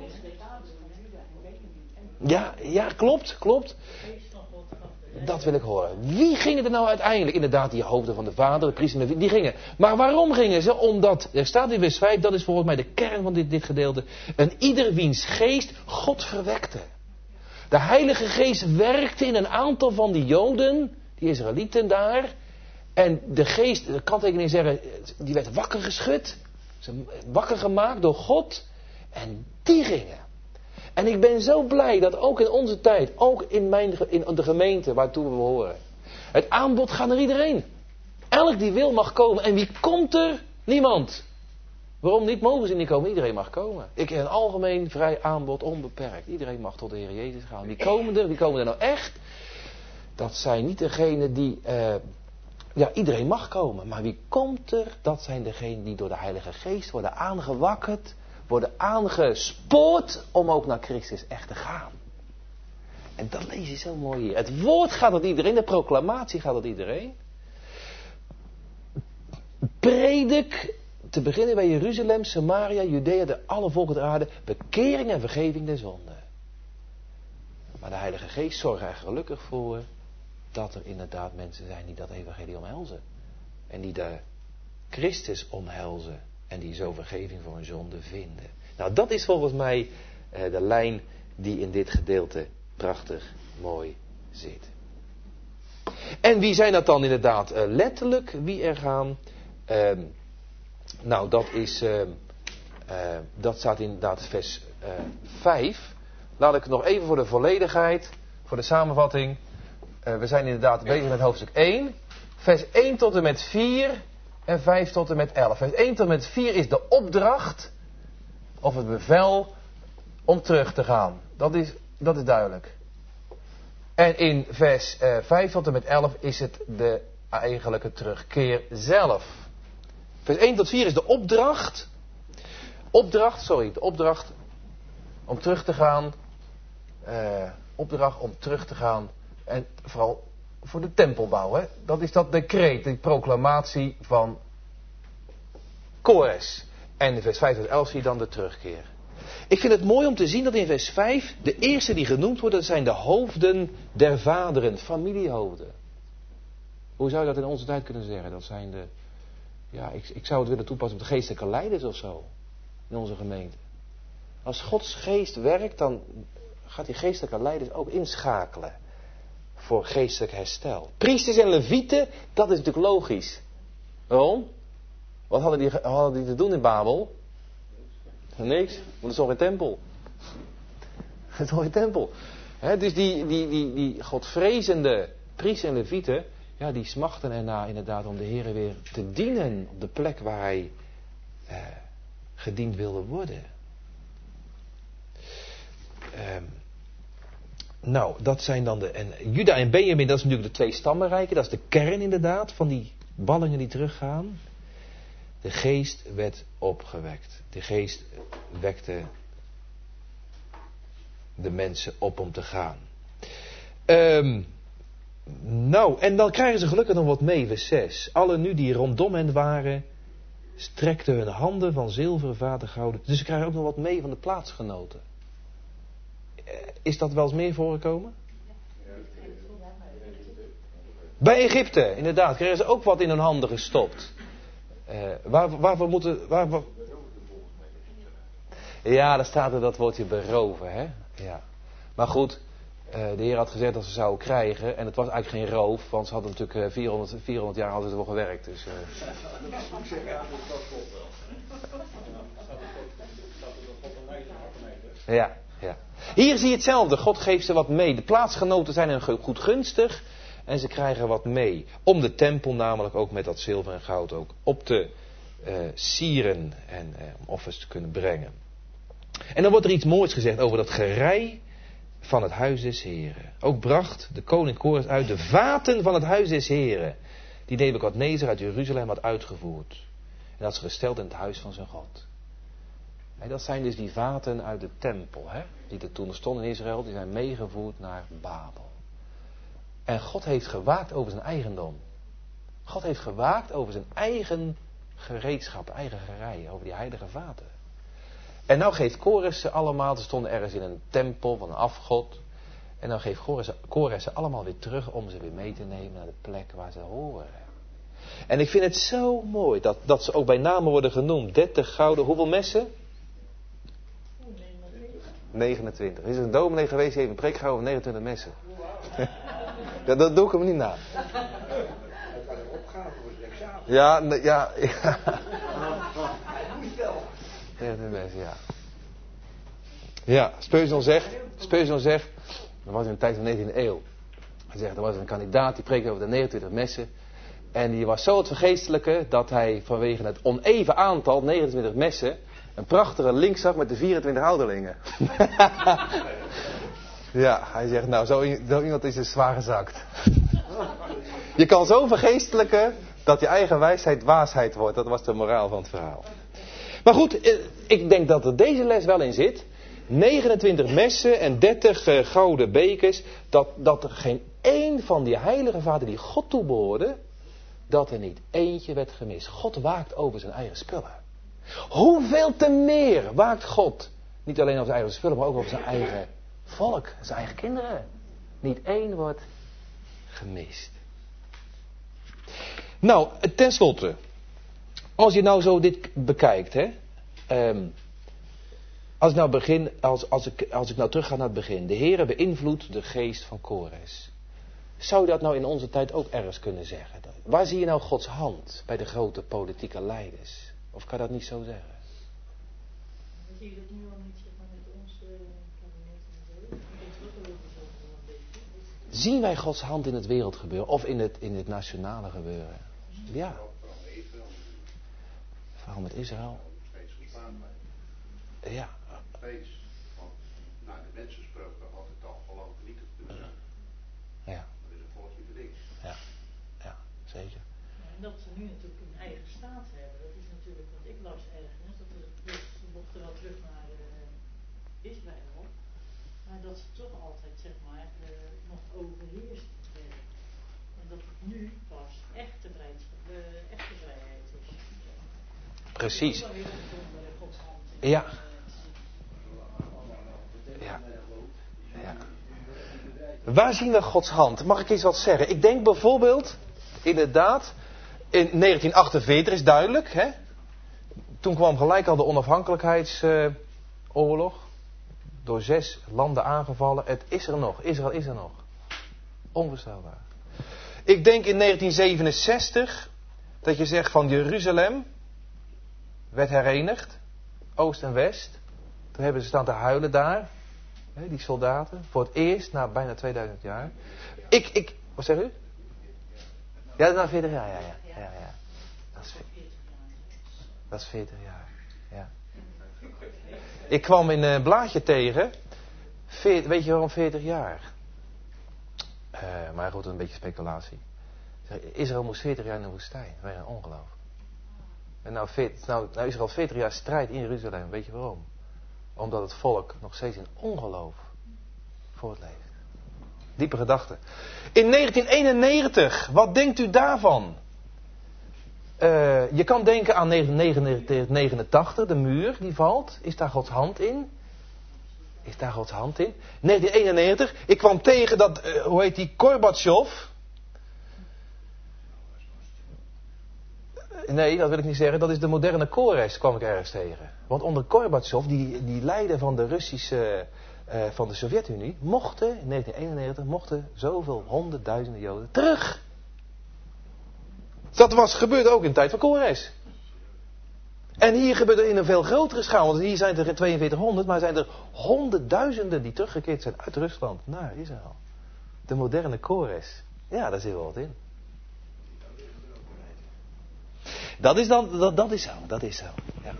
Ja, ja, klopt, klopt. Dat wil ik horen. Wie gingen er nou uiteindelijk? Inderdaad, die hoofden van de vader, de priester, die gingen. Maar waarom gingen ze? Omdat, er staat in vers vijf, dat is volgens mij de kern van dit, dit gedeelte. En ieder wiens geest God verwekte. De Heilige Geest werkte in een aantal van die Joden, die Israëlieten daar. En de geest, de kanttekening zeggen, die werd wakker geschud. Wakker gemaakt door God. En die gingen. En ik ben zo blij dat ook in onze tijd, ook in, mijn, in de gemeente waartoe we behoren. Het aanbod gaat naar iedereen. Elk die wil mag komen. En wie komt er? Niemand. Waarom niet? Mogen ze niet komen? Iedereen mag komen. Ik heb een algemeen vrij aanbod, onbeperkt. Iedereen mag tot de Heer Jezus gaan. Wie komen er? Wie komen er nou echt? Dat zijn niet degenen die... Uh, ja, iedereen mag komen. Maar wie komt er? Dat zijn degenen die door de Heilige Geest worden aangewakkerd. Worden aangespoord om ook naar Christus echt te gaan. En dat lees je zo mooi hier. Het woord gaat tot iedereen. De proclamatie gaat tot iedereen. Predik... Te beginnen bij Jeruzalem, Samaria, Judea, de alle volken der aarde, bekering en vergeving der zonde. Maar de Heilige Geest zorgt er gelukkig voor dat er inderdaad mensen zijn die dat evangelie omhelzen. En die de Christus omhelzen en die zo vergeving voor hun zonde vinden. Nou, dat is volgens mij uh, de lijn die in dit gedeelte prachtig mooi zit. En wie zijn dat dan inderdaad uh, letterlijk, wie er gaan? Uh, nou, dat is, uh, uh, dat staat inderdaad vers uh, vijf. Laat ik nog even voor de volledigheid, voor de samenvatting. Uh, we zijn inderdaad bezig met hoofdstuk één. Vers één tot en met vier en vijf tot en met elf. Vers één tot en met vier is de opdracht of het bevel om terug te gaan. Dat is, dat is duidelijk. En in vers uh, vijf tot en met elf is het de eigenlijke terugkeer zelf. Vers één tot vier is de opdracht. Opdracht, sorry, de opdracht om terug te gaan. Uh, opdracht om terug te gaan. En vooral voor de tempelbouw. Hè? Dat is dat decreet, die proclamatie van Kores. En in vers vijf tot elf zie je dan de terugkeer. Ik vind het mooi om te zien dat in vers vijf de eerste die genoemd worden, dat zijn de hoofden der vaderen, familiehoofden. Hoe zou je dat in onze tijd kunnen zeggen? Dat zijn de, ja, ik, ik zou het willen toepassen op de geestelijke leiders of zo. In onze gemeente. Als Gods geest werkt, dan gaat die geestelijke leiders ook inschakelen. Voor geestelijk herstel. Priesters en levieten, dat is natuurlijk logisch. Waarom? Wat hadden die, hadden die te doen in Babel? Niks, want het is al geen tempel. Het is al geen tempel. He, dus die, die, die, die godvrezende priesters en levieten, ja, die smachten erna inderdaad om de Heer weer te dienen op de plek waar hij eh, gediend wilde worden. Um, nou, dat zijn dan de... En Juda en Benjamin, dat is natuurlijk de twee stammenrijken. Dat is de kern inderdaad van die ballingen die teruggaan. De geest werd opgewekt. De geest wekte de mensen op om te gaan. Um, nou, en dan krijgen ze gelukkig nog wat mee, vers zes. Allen nu die rondom hen waren, strekten hun handen van zilveren vaten gouden. Dus ze krijgen ook nog wat mee van de plaatsgenoten. Is dat wel eens meer voorgekomen? Bij Egypte, inderdaad, kregen ze ook wat in hun handen gestopt. Uh, waar, waarvoor moeten... Waar, waar... Ja, daar staat er dat woordje beroven, hè? Ja. Maar goed, uh, de Heer had gezegd dat ze zouden krijgen. En het was eigenlijk geen roof, want ze hadden natuurlijk uh, vierhonderd, vierhonderd jaar hadden ze ervoor gewerkt. Dus, uh... Ja, ja. Hier zie je hetzelfde. God geeft ze wat mee. De plaatsgenoten zijn hen goed gunstig. En ze krijgen wat mee. Om de tempel namelijk ook met dat zilver en goud ook op te uh, sieren. En uh, om offers te kunnen brengen. En dan wordt er iets moois gezegd over dat gerei van het huis des Heren. Ook bracht de koning Kores uit de vaten van het huis des Heren. Die Nebukadnezar uit Jeruzalem had uitgevoerd. En dat is gesteld in het huis van zijn God. En dat zijn dus die vaten uit de tempel. Hè? Die er toen stonden in Israël. Die zijn meegevoerd naar Babel. En God heeft gewaakt over zijn eigendom. God heeft gewaakt over zijn eigen gereedschap, eigen gerei, over die heilige vaten. En nou geeft Kores ze allemaal, ze stonden ergens in een tempel van een afgod. En dan geeft Kores, Kores ze allemaal weer terug om ze weer mee te nemen naar de plek waar ze horen. En ik vind het zo mooi dat, dat ze ook bij namen worden genoemd. dertig gouden, hoeveel messen? negenentwintig. Er is een dominee geweest, die heeft een preek gehouden van negenentwintig messen. Ja, dat doe ik hem niet na. Dat kan een opgave voor het examen. Ja, nee, ja, ja. Hij moest wel. negenentwintig messen, ja. Ja, Speurzon zegt, Speurzon zegt, dat was in de tijd van de negentiende eeuw. Hij zegt, er was een kandidaat die preekte over de negenentwintig messen. En die was zo het vergeestelijke dat hij vanwege het oneven aantal, negenentwintig messen, een prachtige link zag met de vierentwintig ouderlingen. Ja, hij zegt, nou, zo iemand is dus zwaar gezakt. Je kan zo vergeestelijken dat je eigen wijsheid dwaasheid wordt. Dat was de moraal van het verhaal. Maar goed, ik denk dat er deze les wel in zit. negenentwintig messen en dertig uh, gouden bekers. Dat, dat er geen één van die heilige vaten die God toebehoorde, dat er niet eentje werd gemist. God waakt over zijn eigen spullen. Hoeveel te meer waakt God, niet alleen over zijn eigen spullen, maar ook over zijn eigen volk, zijn eigen kinderen. Niet één wordt gemist. Nou, tenslotte. Als je nou zo dit bekijkt, hè. Um, Als ik nou begin, als, als, ik, als ik nou terug ga naar het begin. De Heere beïnvloedt de geest van Kores. Zou je dat nou in onze tijd ook ergens kunnen zeggen? Waar zie je nou Gods hand bij de grote politieke leiders? Of kan je dat niet zo zeggen? Zie je dat nu al niet, zeg maar, met ons uh, kabinet en zo? Dat is ook wel zo een beetje. Zien wij Gods hand in het wereldgebeuren of in het, in het nationale gebeuren? Ja. Vooral met Israël. Steeds gestaan bij. Ja. Steeds. Want naar de mensen gesproken had het al geloof vernietigd kunnen zijn. Ja. Dat is een volkje voor niks. Ja. Ja, zeker. Ja, en dat ze nu natuurlijk een eigen staat hebben, dat is natuurlijk, want ik las ergens, dat er, dus ze mochten wel terug naar uh, Israël, maar dat ze toch altijd, zeg maar, uh, nog overheerst werden. En dat het nu pas echte, vrijheid, uh, echte vrijheid is. Precies. Dat is wel heel bijzonder, Gods hand. Ja. Ja. Ja. Waar zien we Gods hand? Mag ik eens wat zeggen? Ik denk bijvoorbeeld, inderdaad, in negentien achtenveertig is duidelijk, hè? Toen kwam gelijk al de onafhankelijkheidsoorlog. Uh, door zes landen aangevallen. Het is er nog. Israël is er nog. Onvoorstelbaar. Ik denk in negentien zevenenzestig dat je zegt van Jeruzalem werd herenigd. Oost en West. Toen hebben ze staan te huilen daar. Hè, die soldaten. Voor het eerst na bijna tweeduizend jaar. Ik, ik, wat zeg u? Ja, na veertig jaar, ja, ja. ja, ja. Dat is veertig. Dat is veertig jaar. Ja. Ik kwam in een blaadje tegen. veertig, weet je waarom veertig jaar? Uh, maar goed, een beetje speculatie. Israël moest veertig jaar in de woestijn. Dat was een ongeloof. En nou, veertig, nou, nou Israël veertig jaar strijd in Jeruzalem. Weet je waarom? Omdat het volk nog steeds in ongeloof voortleeft. Diepe gedachte. In negentien eenennegentig, wat denkt u daarvan? Uh, je kan denken aan negentien negenentachtig, de muur die valt. Is daar Gods hand in? Is daar Gods hand in? negentien eenennegentig, ik kwam tegen dat, uh, hoe heet die, Gorbachev. Nee, dat wil ik niet zeggen. Dat is de moderne Kores, kwam ik ergens tegen. Want onder Gorbachev, die, die leider van de Russische, uh, van de Sovjet-Unie, mochten, in negentien eenennegentig, mochten zoveel honderdduizenden Joden terug. Dat was gebeurd ook in de tijd van Kores. En hier gebeurt het in een veel grotere schaal. Want hier zijn er tweeënveertighonderd, maar zijn er honderdduizenden die teruggekeerd zijn uit Rusland naar Israël. De moderne Kores. Ja, daar zit wel wat in. Dat is dan, dat, dat is zo, dat is zo. Ja.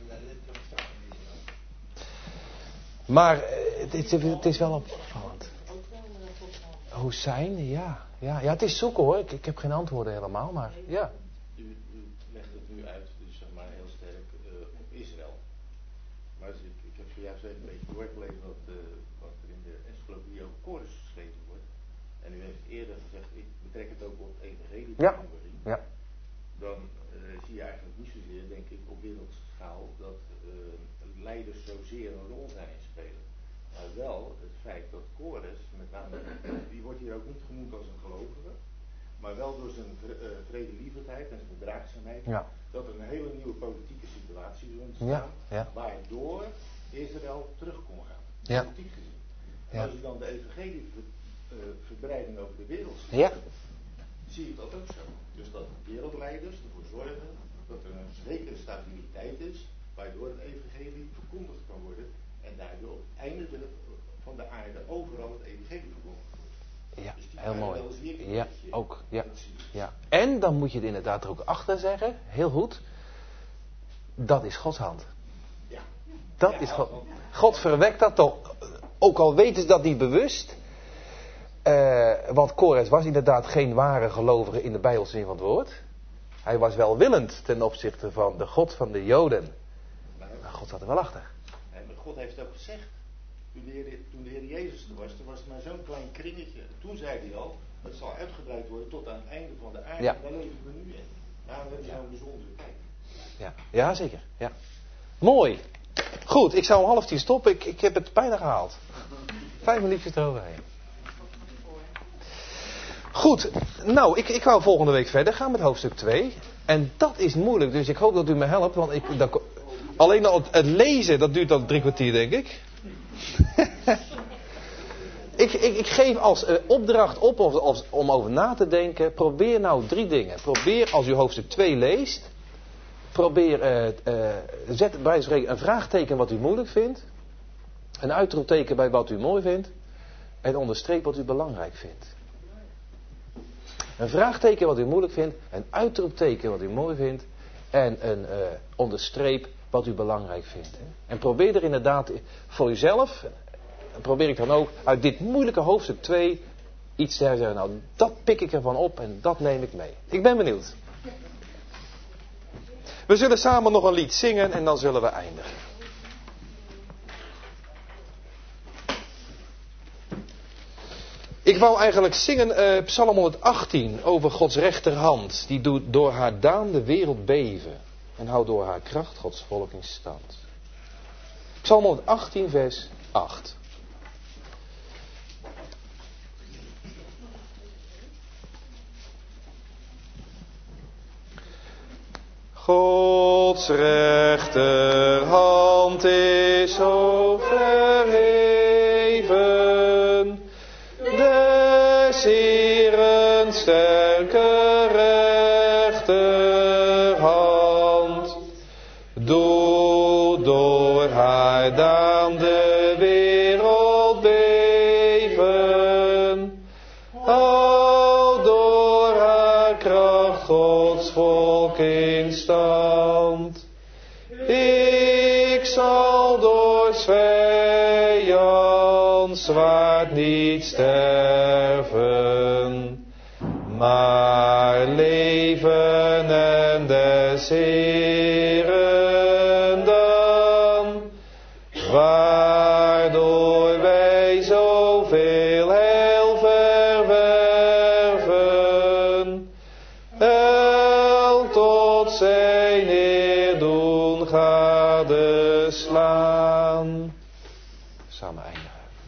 Maar het, het, het is wel opvallend. Hussein, ja. Ja, ja, het is zoeken hoor. Ik, ik heb geen antwoorden helemaal, maar ja. U, u legt het nu uit, dus zeg maar heel sterk uh, op Israël. Maar dus ik, ik heb zojuist even een beetje doorgelezen wat, uh, wat er in de encyclopedie over Kores geschreven wordt. En u heeft eerder gezegd, ik betrek het ook op het evangelie. Ja. Ja. Dan uh, zie je eigenlijk niet zozeer, denk ik, op wereldschaal dat uh, leiders zozeer een rol zijn spelen. Maar wel het feit dat Kores, met name, die wordt hier ook niet genoemd als een gelovige, maar wel door zijn uh, vredelievendheid en zijn verdraagzaamheid, ja. dat er een hele nieuwe politieke situatie is ontstaan, ja, ja. waardoor Israël terug kon gaan, ja. politiek gezien. En ja. als je dan de evangelieverbreiding uh, over de wereld ziet, ja. zie je dat ook zo. Dus dat wereldleiders ervoor zorgen dat er een zekere stabiliteit is, waardoor het evangelie verkondigd kan worden en daardoor op het einde de, van de aarde overal het evangelie verkondigd wordt. Ja, dus heel mooi. Ja, beetje, ook. Ja. Ja. En dan moet je het inderdaad er ook achter zeggen, heel goed, dat is Gods hand. Ja. Dat ja, is God. God verwekt dat toch, ook al weten ze dat niet bewust. Uh, want Kores was inderdaad geen ware gelovige in de Bijbelse zin van het woord. Hij was welwillend ten opzichte van de God van de Joden. Maar God zat er wel achter. En God heeft ook gezegd, toen de, Heer, toen de Heer Jezus er was, er was maar zo'n klein kringetje. Toen zei hij al, het zal uitgebreid worden tot aan het einde van de aarde. Ja. Daar leven we nu in. Daarom hebben we zo'n bijzondere kijk. Ja, ja zeker. Ja. Mooi. Goed, ik zou om half tien stoppen. Ik, ik heb het bijna gehaald. Vijf minuutjes eroverheen. Goed, nou, ik, ik wou volgende week verder gaan met hoofdstuk twee. En dat is moeilijk, dus ik hoop dat u me helpt, want ik... Dan, Alleen al het, het lezen, dat duurt al drie kwartier, denk ik. ik, ik. Ik geef als uh, opdracht op of, als, om over na te denken. Probeer nou drie dingen. Probeer als u hoofdstuk twee leest. Probeer, uh, uh, zet bij spreken een vraagteken wat u moeilijk vindt. Een uitroepteken bij wat u mooi vindt. En onderstreep wat u belangrijk vindt. Een vraagteken wat u moeilijk vindt. Een uitroepteken wat u mooi vindt. En een uh, onderstreep wat u belangrijk vindt. Hè. En probeer er inderdaad voor uzelf. Probeer ik dan ook uit dit moeilijke hoofdstuk twee iets te zeggen. Nou, dat pik ik ervan op en dat neem ik mee. Ik ben benieuwd. We zullen samen nog een lied zingen en dan zullen we eindigen. Ik wou eigenlijk zingen uh, Psalm honderdachttien over Gods rechterhand. Die doet door haar daan de wereld beven. En houdt door haar kracht Gods volk in stand. Psalm honderdachttien vers acht. Gods rechterhand is zo verheven. Des Heeren sterke rechterhand doet door haar daan de wereld beven. Al door haar kracht Gods volk in stand. Ik zal door vijands zwaard niet sterven, maar leven en des Heeren dan, waardoor wij zoveel heil verwerven, el tot zijn eer doen gadeslaan. Samen eindigen.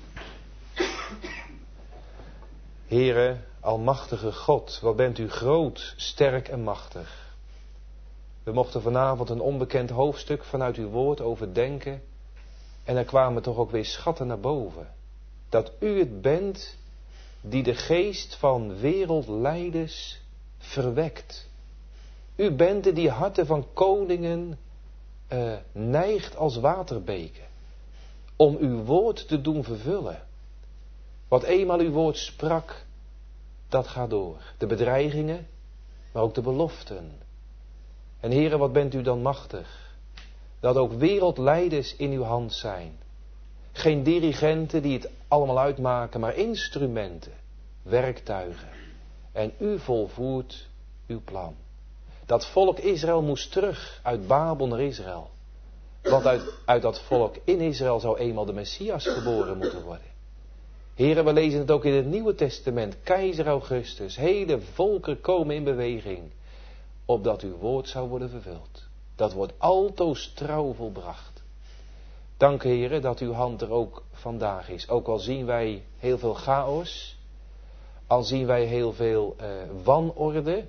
Heere, almachtige God, wat bent u groot, sterk en machtig. We mochten vanavond een onbekend hoofdstuk vanuit uw woord overdenken. En er kwamen toch ook weer schatten naar boven. Dat u het bent die de geest van wereldleiders verwekt. U bent het die harten van koningen uh, neigt als waterbeken. Om uw woord te doen vervullen. Wat eenmaal uw woord sprak, dat gaat door. De bedreigingen, maar ook de beloften. En Heere, wat bent u dan machtig. Dat ook wereldleiders in uw hand zijn. Geen dirigenten die het allemaal uitmaken, maar instrumenten, werktuigen. En u volvoert uw plan. Dat volk Israël moest terug uit Babel naar Israël. Want uit, uit dat volk in Israël zou eenmaal de Messias geboren moeten worden. Heren, we lezen het ook in het Nieuwe Testament. Keizer Augustus, hele volken komen in beweging. Opdat uw woord zou worden vervuld. Dat wordt altoos trouw volbracht. Dank Heren dat uw hand er ook vandaag is. Ook al zien wij heel veel chaos. Al zien wij heel veel uh, wanorde.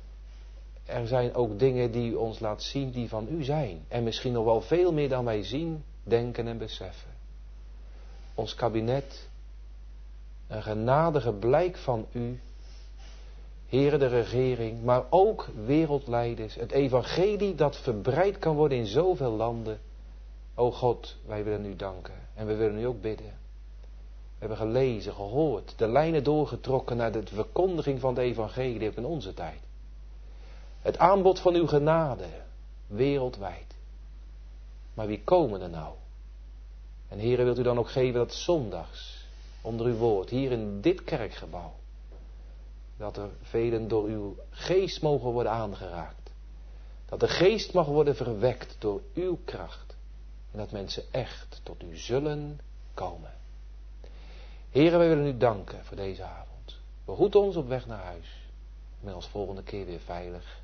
Er zijn ook dingen die u ons laat zien die van u zijn. En misschien nog wel veel meer dan wij zien, denken en beseffen. Ons kabinet, een genadige blijk van u. Heren, de regering, maar ook wereldleiders. Het evangelie dat verbreid kan worden in zoveel landen. O God, wij willen u danken. En we willen u ook bidden. We hebben gelezen, gehoord, de lijnen doorgetrokken naar de verkondiging van het evangelie ook in onze tijd. Het aanbod van uw genade, wereldwijd. Maar wie komen er nou? En Heren, wilt u dan ook geven dat zondags, onder uw woord, hier in dit kerkgebouw, dat er velen door uw geest mogen worden aangeraakt. Dat de geest mag worden verwekt door uw kracht. En dat mensen echt tot u zullen komen. Heren, wij willen u danken voor deze avond. Behoed ons op weg naar huis. Met ons volgende keer weer veilig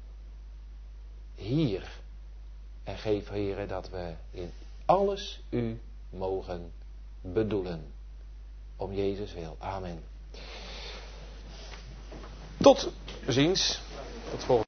hier. En geef, Heren, dat we in alles u mogen bedoelen. Om Jezus wil. Amen. Tot ziens. Tot volgende.